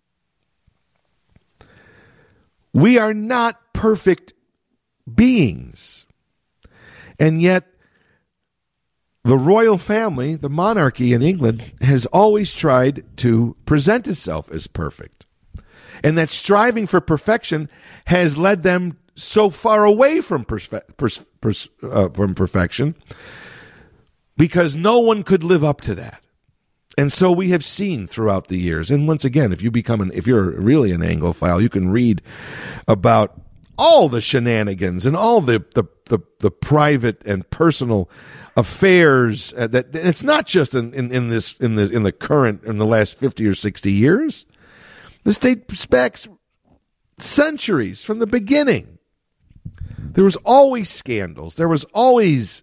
We are not perfect beings. And yet, the royal family, the monarchy in England, has always tried to present itself as perfect. And that striving for perfection has led them so far away from perfection because no one could live up to that. And so we have seen throughout the years, and once again, if you're really an Anglophile, you can read about all the shenanigans and all the private and personal affairs that it's not just in the last 50 or 60 years. This dates back centuries from the beginning. There was always scandals. There was always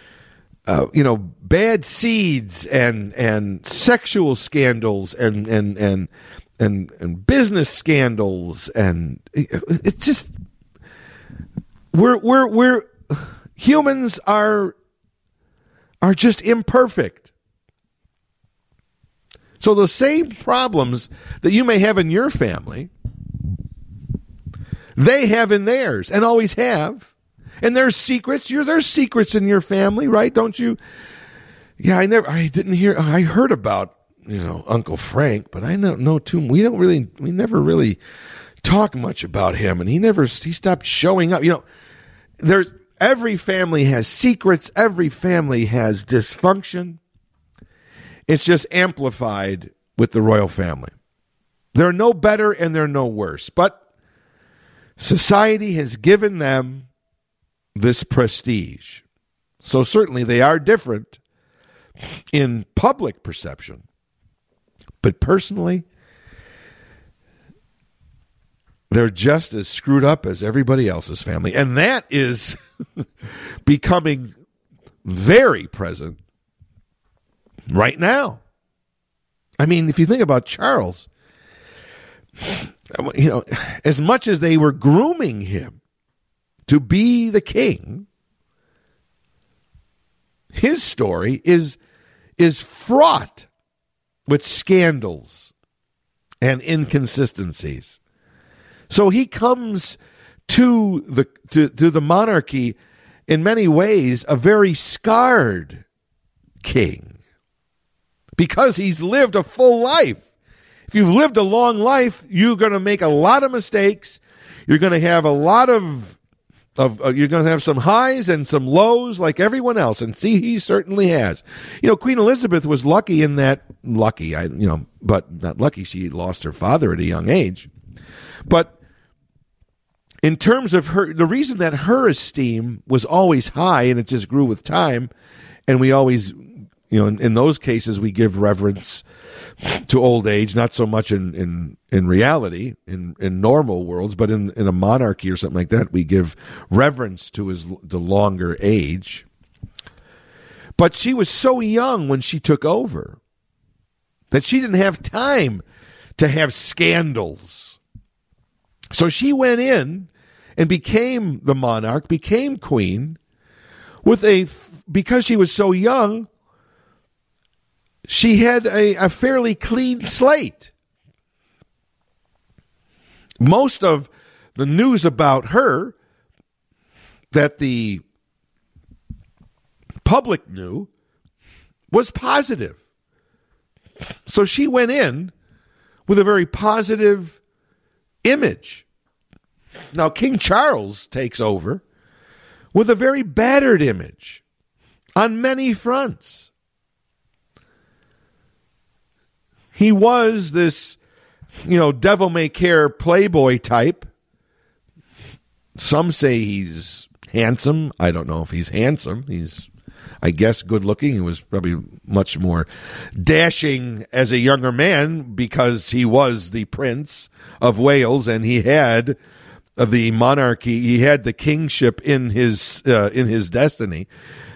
bad seeds and sexual scandals and business scandals, and it's just we're humans are just imperfect. So the same problems that you may have in your family, they have in theirs and always have. And there's secrets. There's secrets in your family, right? Don't you? Yeah, I heard about, Uncle Frank, but I don't know too. We never really talk much about him, and he stopped showing up. Every family has secrets. Every family has dysfunction. It's just amplified with the royal family. They're no better and they're no worse, but society has given them this prestige. So certainly they are different in public perception. But personally, they're just as screwed up as everybody else's family. And that is becoming very present right now. I mean, if you think about Charles, as much as they were grooming him to be the king, his story is fraught with scandals and inconsistencies. So he comes to the monarchy in many ways a very scarred king because he's lived a full life. If you've lived a long life, you're going to make a lot of mistakes. You're going to have a lot of you're going to have some highs and some lows like everyone else, and see, he certainly has. Queen Elizabeth was lucky in that, but not lucky. She lost her father at a young age. But in terms of her, the reason that her esteem was always high, and it just grew with time, and we always, in those cases, we give reverence to old age, not so much in reality, in normal worlds, but in a monarchy or something like that, we give reverence to the longer age. But she was so young when she took over that she didn't have time to have scandals. So she went in and became the monarch, became queen, because she was so young, she had a fairly clean slate. Most of the news about her that the public knew was positive. So she went in with a very positive image. Now, King Charles takes over with a very battered image on many fronts. He was this, devil-may-care playboy type. Some say he's handsome. I don't know if he's handsome. He's, I guess, good-looking. He was probably much more dashing as a younger man because he was the Prince of Wales and he had the monarchy. He had the kingship in his destiny.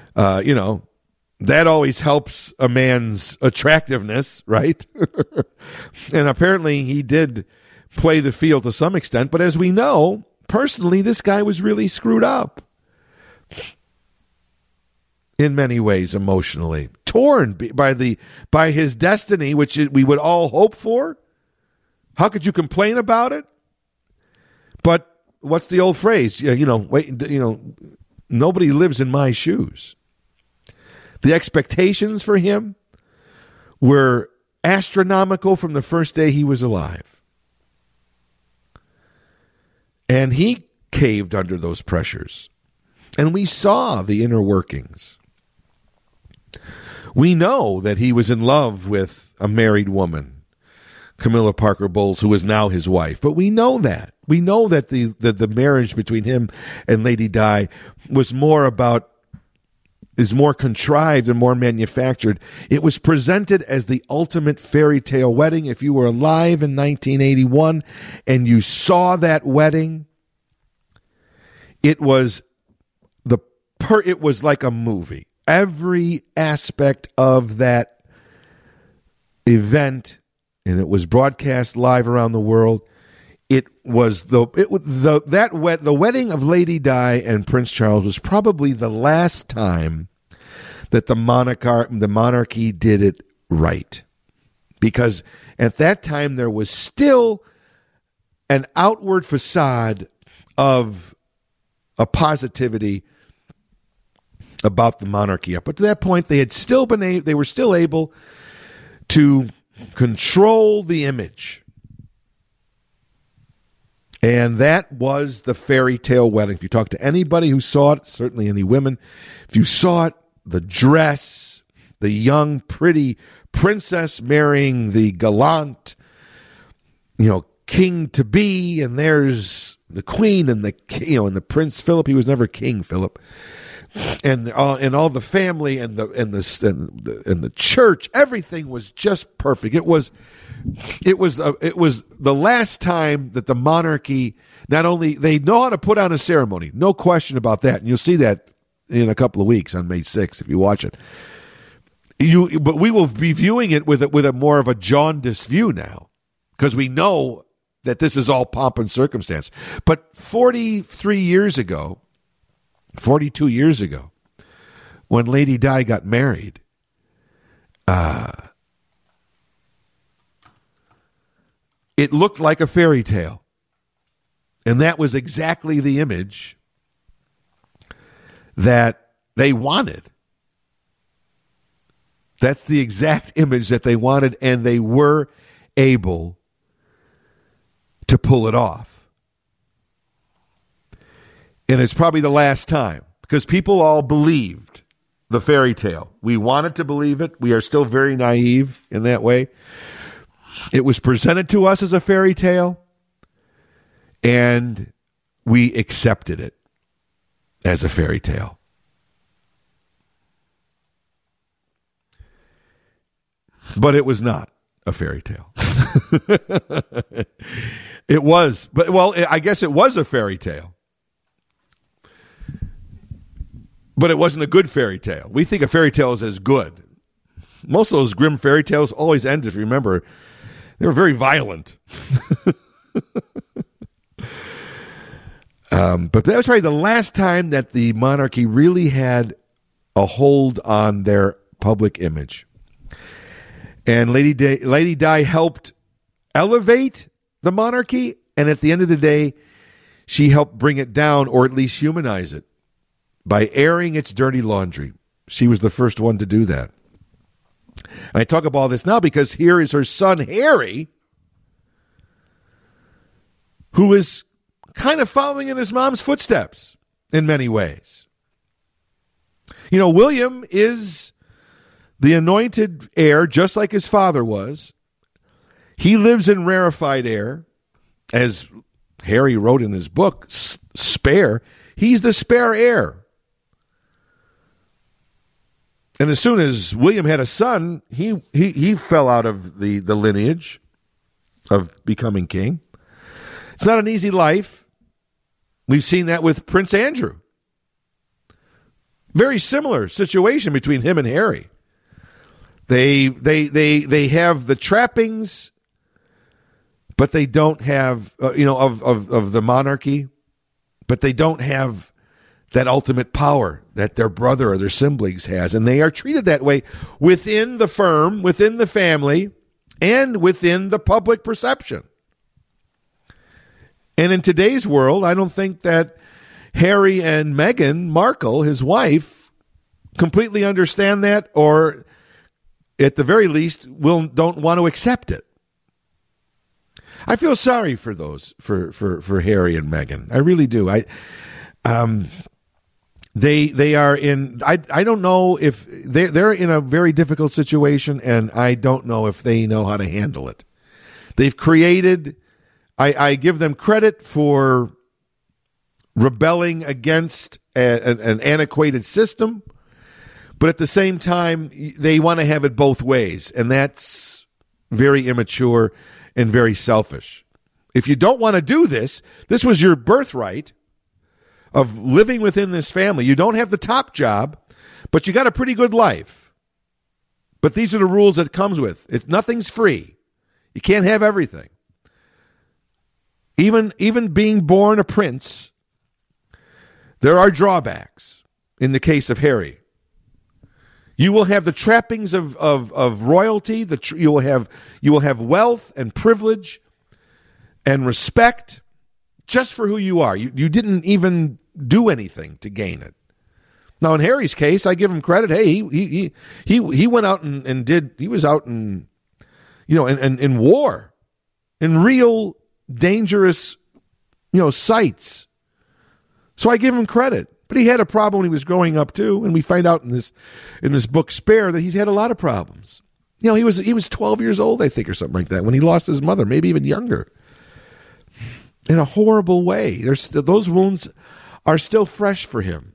That always helps a man's attractiveness, right? And apparently he did play the field to some extent. But as we know, personally, this guy was really screwed up in many ways emotionally, torn by his destiny, which we would all hope for. How could you complain about it? But what's the old phrase? Nobody lives in my shoes. The expectations for him were astronomical from the first day he was alive. And he caved under those pressures. And we saw the inner workings. We know that he was in love with a married woman, Camilla Parker Bowles, who is now his wife. But we know that. We know that the marriage between him and Lady Di was more contrived and more manufactured. It was presented as the ultimate fairy tale wedding. If you were alive in 1981 and you saw that wedding, it was like a movie. Every aspect of that event, and it was broadcast live around the world. It was the wedding of Lady Di and Prince Charles was probably the last time that the monarchy did it right, because at that time there was still an outward facade of a positivity about the monarchy. Up to that point, they were still able to control the image. And that was the fairy tale wedding. If you talk to anybody who saw it, certainly any women, if you saw it, the dress, the young, pretty princess marrying the gallant, king to be, and there's the queen and the Prince Philip. He was never King Philip, and all the family and the church. Everything was just perfect. It was the last time that the monarchy, not only they know how to put on a ceremony, no question about that, and you'll see that in a couple of weeks on May 6th if you watch it. But we will be viewing it with a more of a jaundiced view now, because we know that this is all pomp and circumstance. But 42 years ago, when Lady Di got married, it looked like a fairy tale. And that was exactly the image that they wanted. That's the exact image that they wanted, and they were able to pull it off. And it's probably the last time, because people all believed the fairy tale. We wanted to believe it. We are still very naive in that way. It was presented to us as a fairy tale, and we accepted it as a fairy tale. But it was not a fairy tale. It was, but well, I guess it was a fairy tale. But it wasn't a good fairy tale. We think a fairy tale is as good. Most of those grim fairy tales always end, if you remember, they were very violent. But that was probably the last time that the monarchy really had a hold on their public image. And Lady Di helped elevate the monarchy, and at the end of the day, she helped bring it down, or at least humanize it, by airing its dirty laundry. She was the first one to do that. And I talk about all this now because here is her son, Harry, who is kind of following in his mom's footsteps in many ways. You know, William is the anointed heir, just like his father was. He lives in rarefied air, as Harry wrote in his book, Spare. He's the spare heir. And as soon as William had a son, he fell out of the lineage of becoming king. It's not an easy life. We've seen that with Prince Andrew. Very similar situation between him and Harry. They have the trappings, but they don't have of the monarchy, but they don't have that ultimate power that their brother or their siblings has, and they are treated that way within the firm, within the family, and within the public perception. And in today's world, I don't think that Harry and Meghan Markle, his wife, completely understand that, or at the very least, don't want to accept it. I feel sorry for those for Harry and Meghan. I really do. They are in. I don't know if they're in a very difficult situation, and I don't know if they know how to handle it. They've created. I give them credit for rebelling against an antiquated system, but at the same time, they want to have it both ways, and that's very immature and very selfish. If you don't want to do this was your birthright of living within this family. You don't have the top job, but you got a pretty good life. But these are the rules that it comes with. Nothing's free. You can't have everything. Even being born a prince, there are drawbacks in the case of Harry. You will have the trappings of royalty. You will have wealth and privilege and respect just for who you are. You didn't even do anything to gain it. Now, in Harry's case, I give him credit. Hey, he went out and did. He was out in war, in real dangerous sites. So I give him credit. But he had a problem when he was growing up too, and we find out in this book Spare that he's had a lot of problems. He was 12 years old, I think, or something like that, when he lost his mother, maybe even younger. In a horrible way. Those wounds are still fresh for him.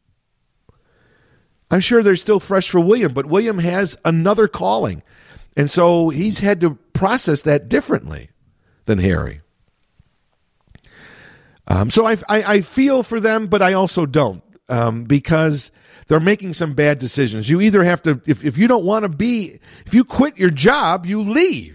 I'm sure they're still fresh for William, but William has another calling. And so he's had to process that differently than Harry. So I feel for them, but I also don't, because they're making some bad decisions. You either have to, if you don't want to be, if you quit your job, you leave.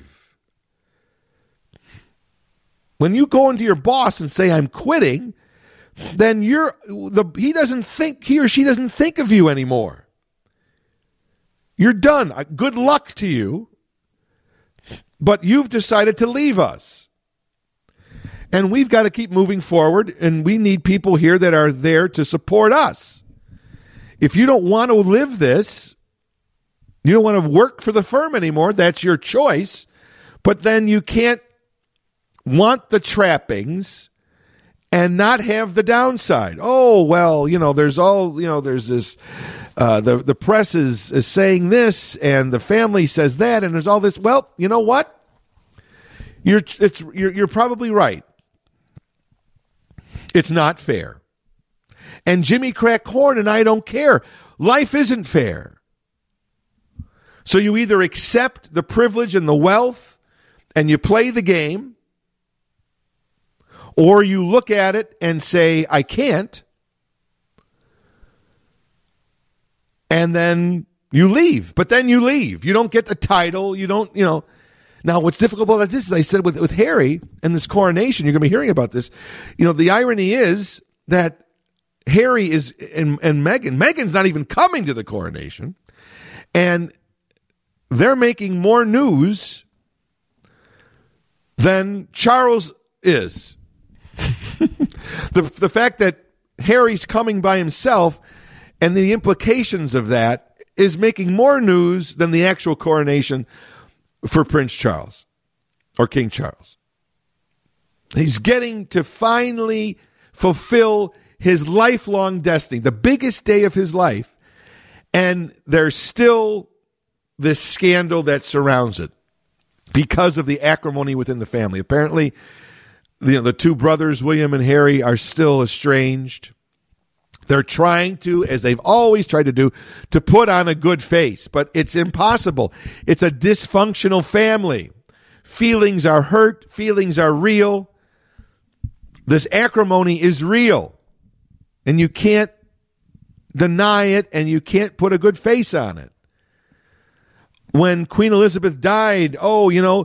When you go into your boss and say, I'm quitting, then he or she doesn't think of you anymore. You're done. Good luck to you, but you've decided to leave us. And we've got to keep moving forward, and we need people here that are there to support us. If you don't want to live this, you don't want to work for the firm anymore, that's your choice, but then you can't want the trappings and not have the downside. Oh, well, there's there's this, the press is saying this and the family says that, and there's all this. Well, you know what? You're probably right. It's not fair. And Jimmy Crack Corn and I don't care. Life isn't fair. So you either accept the privilege and the wealth and you play the game, or you look at it and say, I can't, and then you leave. But then you leave. You don't get the title. You don't, Now, what's difficult about this is I said with Harry and this coronation, you're going to be hearing about this. The irony is that Harry is and Meghan's not even coming to the coronation, and they're making more news than Charles is. The fact that Harry's coming by himself and the implications of that is making more news than the actual coronation for Prince Charles or King Charles. He's getting to finally fulfill his lifelong destiny, the biggest day of his life, and there's still this scandal that surrounds it because of the acrimony within the family. Apparently, the two brothers, William and Harry, are still estranged. They're trying to, as they've always tried to do, to put on a good face, but it's impossible. It's a dysfunctional family. Feelings are hurt. Feelings are real. This acrimony is real, and you can't deny it, and you can't put a good face on it. When Queen Elizabeth died, the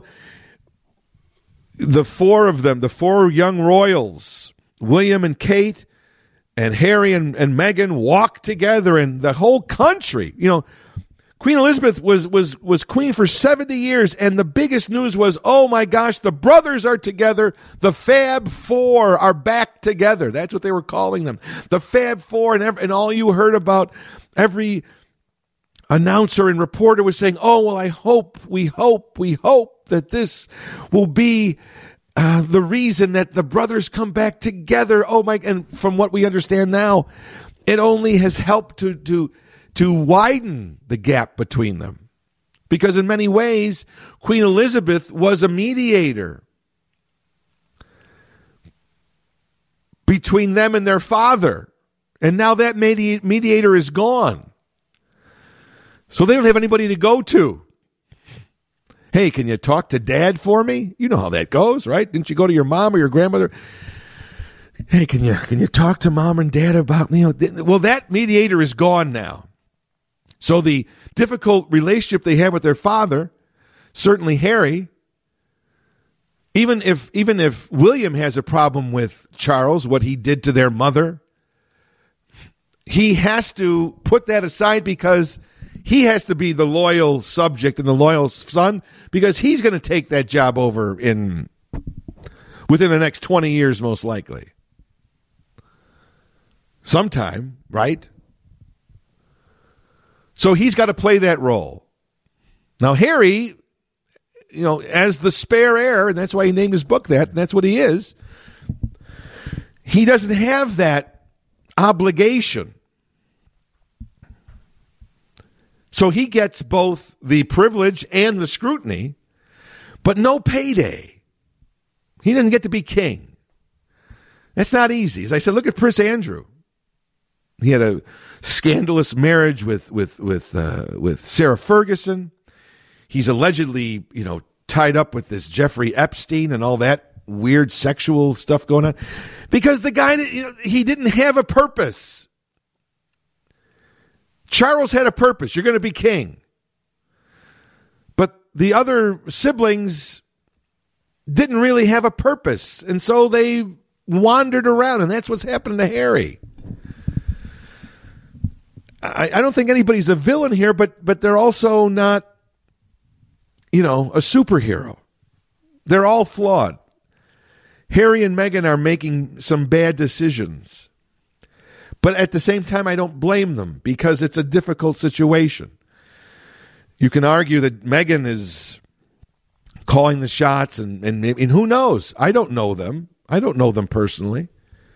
four of them, the four young royals, William and Kate and Harry and Meghan, walked together, and the whole country, Queen Elizabeth was queen for 70 years, and the biggest news was, oh my gosh, the brothers are together. The Fab Four are back together. That's what they were calling them. The Fab Four, and all you heard about, every announcer and reporter was saying, oh, well, we hope that this will be the reason that the brothers come back together. Oh my, and from what we understand now, it only has helped to widen the gap between them. Because in many ways, Queen Elizabeth was a mediator between them and their father. And now that mediator is gone. So they don't have anybody to go to. Hey, can you talk to Dad for me? You know how that goes, right? Didn't you go to your mom or your grandmother? Hey, can you talk to Mom and Dad about, well, that mediator is gone now. So the difficult relationship they have with their father, certainly Harry, even if William has a problem with Charles, what he did to their mother, he has to put that aside because he has to be the loyal subject and the loyal son, because he's going to take that job over within the next 20 years, most likely. Sometime, right? So he's got to play that role. Now, Harry, as the spare heir, and that's why he named his book that, and that's what he is, he doesn't have that obligation. So he gets both the privilege and the scrutiny, but no payday. He didn't get to be king. That's not easy. As I said, look at Prince Andrew. He had a scandalous marriage with Sarah Ferguson. He's allegedly, tied up with this Jeffrey Epstein and all that weird sexual stuff going on, because the guy, he didn't have a purpose. Charles had a purpose. You're going to be king. But the other siblings didn't really have a purpose, and so they wandered around, and that's what's happening to Harry. I don't think anybody's a villain here, but they're also not, a superhero. They're all flawed. Harry and Meghan are making some bad decisions. But at the same time, I don't blame them, because it's a difficult situation. You can argue that Meghan is calling the shots, and who knows? I don't know them. I don't know them personally.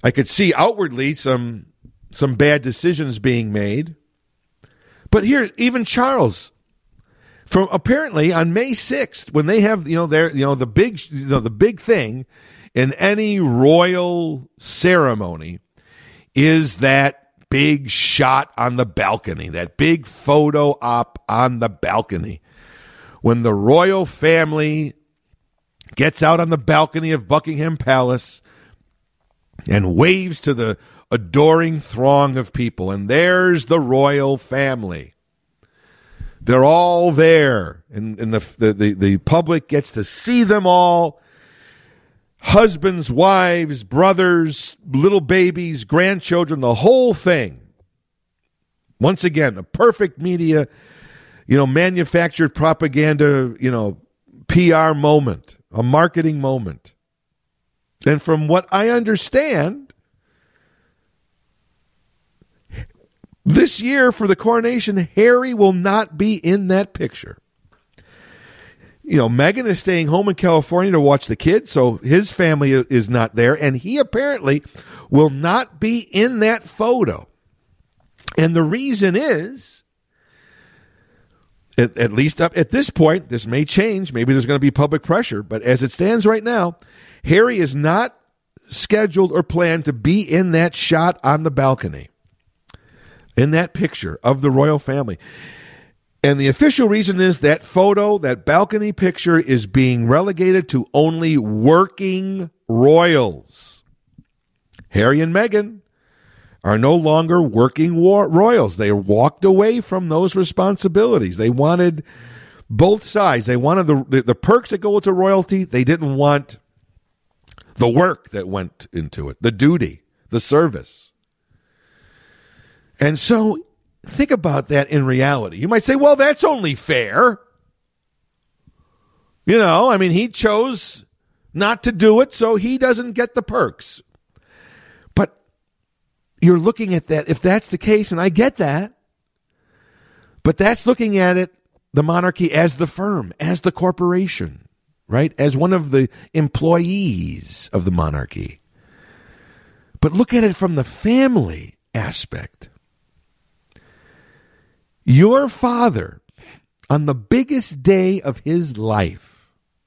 I could see outwardly some bad decisions being made. But here, even Charles, from apparently on May 6th, when they have the big thing in any royal ceremony is that big shot on the balcony, that big photo op on the balcony. When the royal family gets out on the balcony of Buckingham Palace and waves to the adoring throng of people, and there's the royal family. They're all there, and the public gets to see them all. Husbands, wives, brothers, little babies, grandchildren, the whole thing. Once again, a perfect media, manufactured propaganda, PR moment, a marketing moment. And from what I understand, this year for the coronation, Harry will not be in that picture. Meghan is staying home in California to watch the kids, so his family is not there, and he apparently will not be in that photo. And the reason is, at least up at this point, this may change. Maybe there's going to be public pressure, but as it stands right now, Harry is not scheduled or planned to be in that shot on the balcony, in that picture of the royal family. And the official reason is that photo, that balcony picture, is being relegated to only working royals. Harry and Meghan are no longer working royals. They walked away from those responsibilities. They wanted both sides. They wanted the perks that go into royalty. They didn't want the work that went into it, the duty, the service. And so think about that in reality. You might say, well, that's only fair. He chose not to do it, so he doesn't get the perks. But you're looking at that, if that's the case, and I get that, but that's looking at it, the monarchy, as the firm, as the corporation, right? As one of the employees of the monarchy. But look at it from the family aspect. Your father, on the biggest day of his life,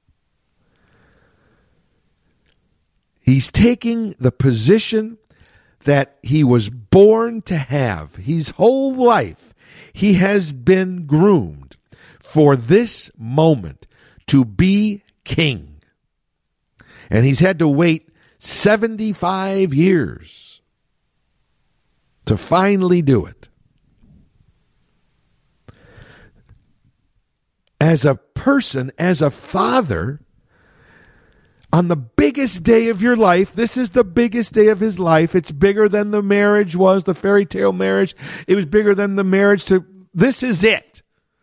he's taking the position that he was born to have. His whole life, he has been groomed for this moment to be king. And he's had to wait 75 years to finally do it. As a person, as a father, on the biggest day of your life, this is the biggest day of his life. It's bigger than the marriage was, the fairy tale marriage. It was bigger than the marriage this is it.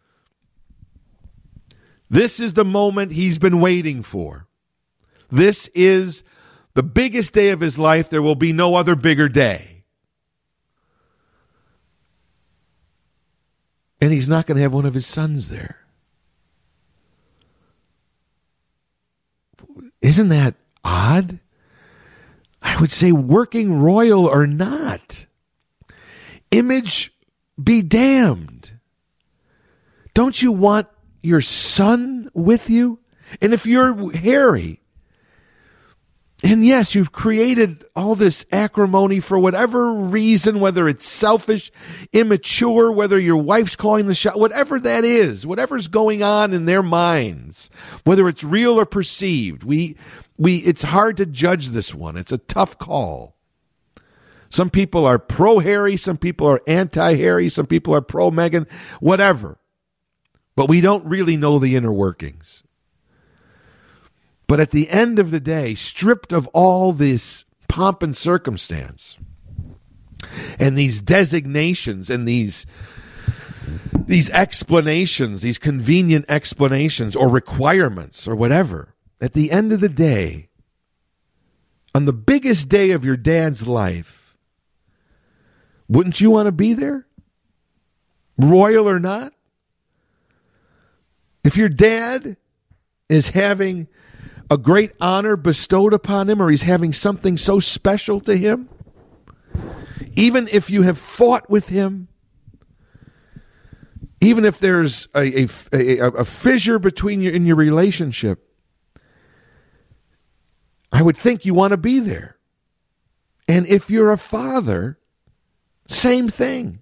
This is the moment he's been waiting for. This is the biggest day of his life. There will be no other bigger day. And he's not going to have one of his sons there. Isn't that odd? I would say, working royal or not, image be damned. Don't you want your son with you? And if you're Harry, and yes, you've created all this acrimony for whatever reason, whether it's selfish, immature, whether your wife's calling the shot, whatever that is, whatever's going on in their minds, whether it's real or perceived, it's hard to judge this one. It's a tough call. Some people are pro-Harry, some people are anti-Harry, some people are pro-Meghan, whatever. But we don't really know the inner workings. But at the end of the day, stripped of all this pomp and circumstance and these designations and these explanations, these convenient explanations or requirements or whatever, at the end of the day, on the biggest day of your dad's life, wouldn't you want to be there? Royal or not? If your dad is having a great honor bestowed upon him, or he's having something so special to him, even if you have fought with him, even if there's a fissure between you in your relationship, I would think you want to be there. And if you're a father, same thing.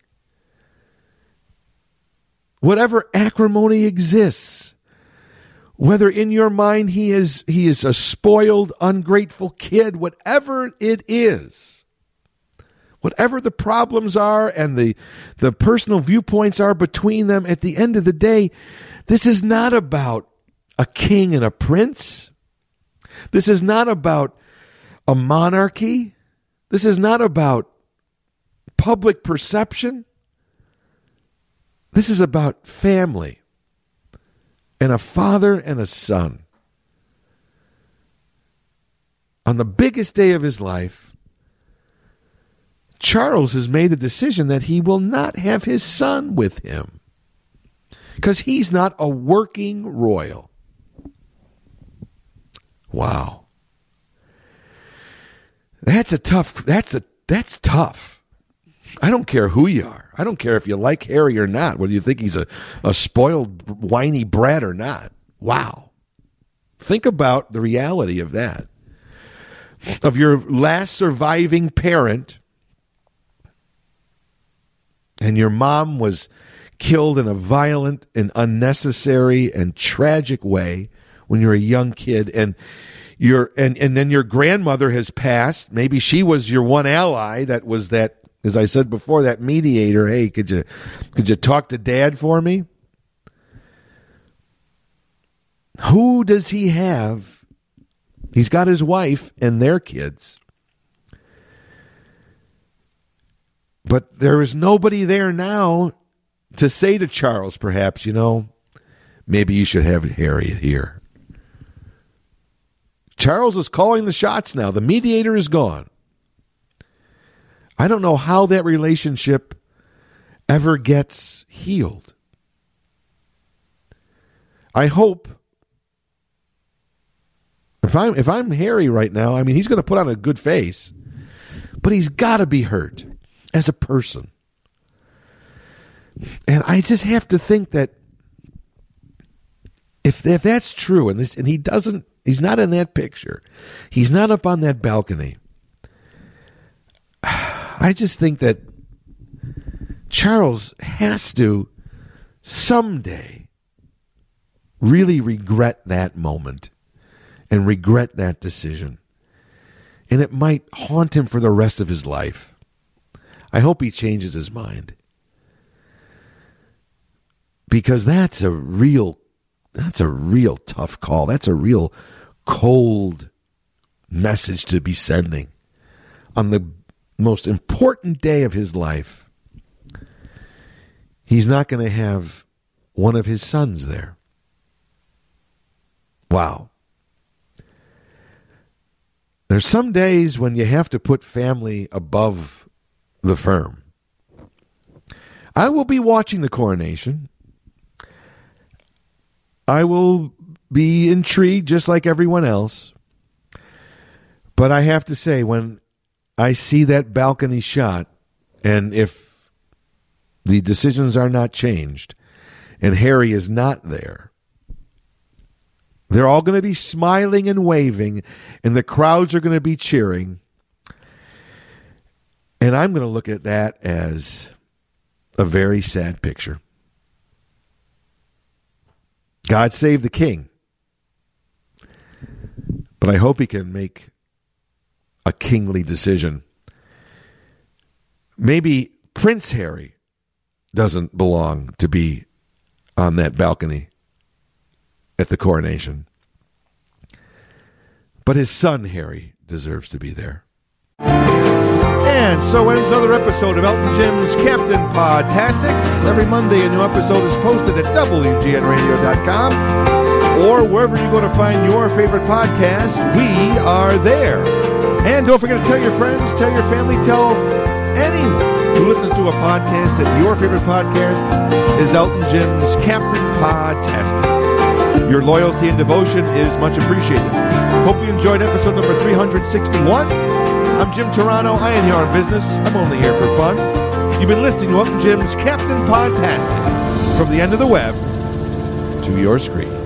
Whatever acrimony exists, whether in your mind he is a spoiled, ungrateful kid, whatever it is, whatever the problems are and the personal viewpoints are between them, at the end of the day, this is not about a king and a prince. This is not about a monarchy. This is not about public perception. This is about family and a father and a son. On the biggest day of his life, Charles has made the decision that he will not have his son with him because he's not a working royal. Wow. That's tough. I don't care who you are. I don't care if you like Harry or not, whether you think he's a spoiled, whiny brat or not. Wow. Think about the reality of that. Of your last surviving parent, and your mom was killed in a violent and unnecessary and tragic way when you're a young kid, and then your grandmother has passed. Maybe she was your one ally that was that, as I said before, that mediator. Hey, could you talk to Dad for me? Who does he have? He's got his wife and their kids. But there is nobody there now to say to Charles, perhaps, maybe you should have Harry here. Charles is calling the shots now. The mediator is gone. I don't know how that relationship ever gets healed. I hope, if I'm Harry right now, I mean, he's going to put on a good face, but he's got to be hurt as a person. And I just have to think that if that's true, and he's not in that picture, he's not up on that balcony, I just think that Charles has to someday really regret that moment and regret that decision. And it might haunt him for the rest of his life. I hope he changes his mind. Because that's a real tough call. That's a real cold message to be sending on the most important day of his life. He's not going to have one of his sons there. Wow. There's some days when you have to put family above the firm. I will be watching the coronation. I will be intrigued just like everyone else. But I have to say, when I see that balcony shot, and if the decisions are not changed and Harry is not there, they're all going to be smiling and waving, and the crowds are going to be cheering. And I'm going to look at that as a very sad picture. God save the king. But I hope he can make a kingly decision. Maybe Prince Harry doesn't belong to be on that balcony at the coronation. But his son Harry deserves to be there. And so ends another episode of Elton Jim's Captain Podtastic. Every Monday a new episode is posted at WGNradio.com or wherever you go to find your favorite podcast. We are there. And don't forget to tell your friends, tell your family, tell anyone who listens to a podcast that your favorite podcast is Elton Jim's Captain Podtastic. Your loyalty and devotion is much appreciated. Hope you enjoyed episode number 361. I'm Jim Turano. I ain't here on business. I'm only here for fun. You've been listening to Uncle Jim's Captain Podtastic. From the end of the web to your screen.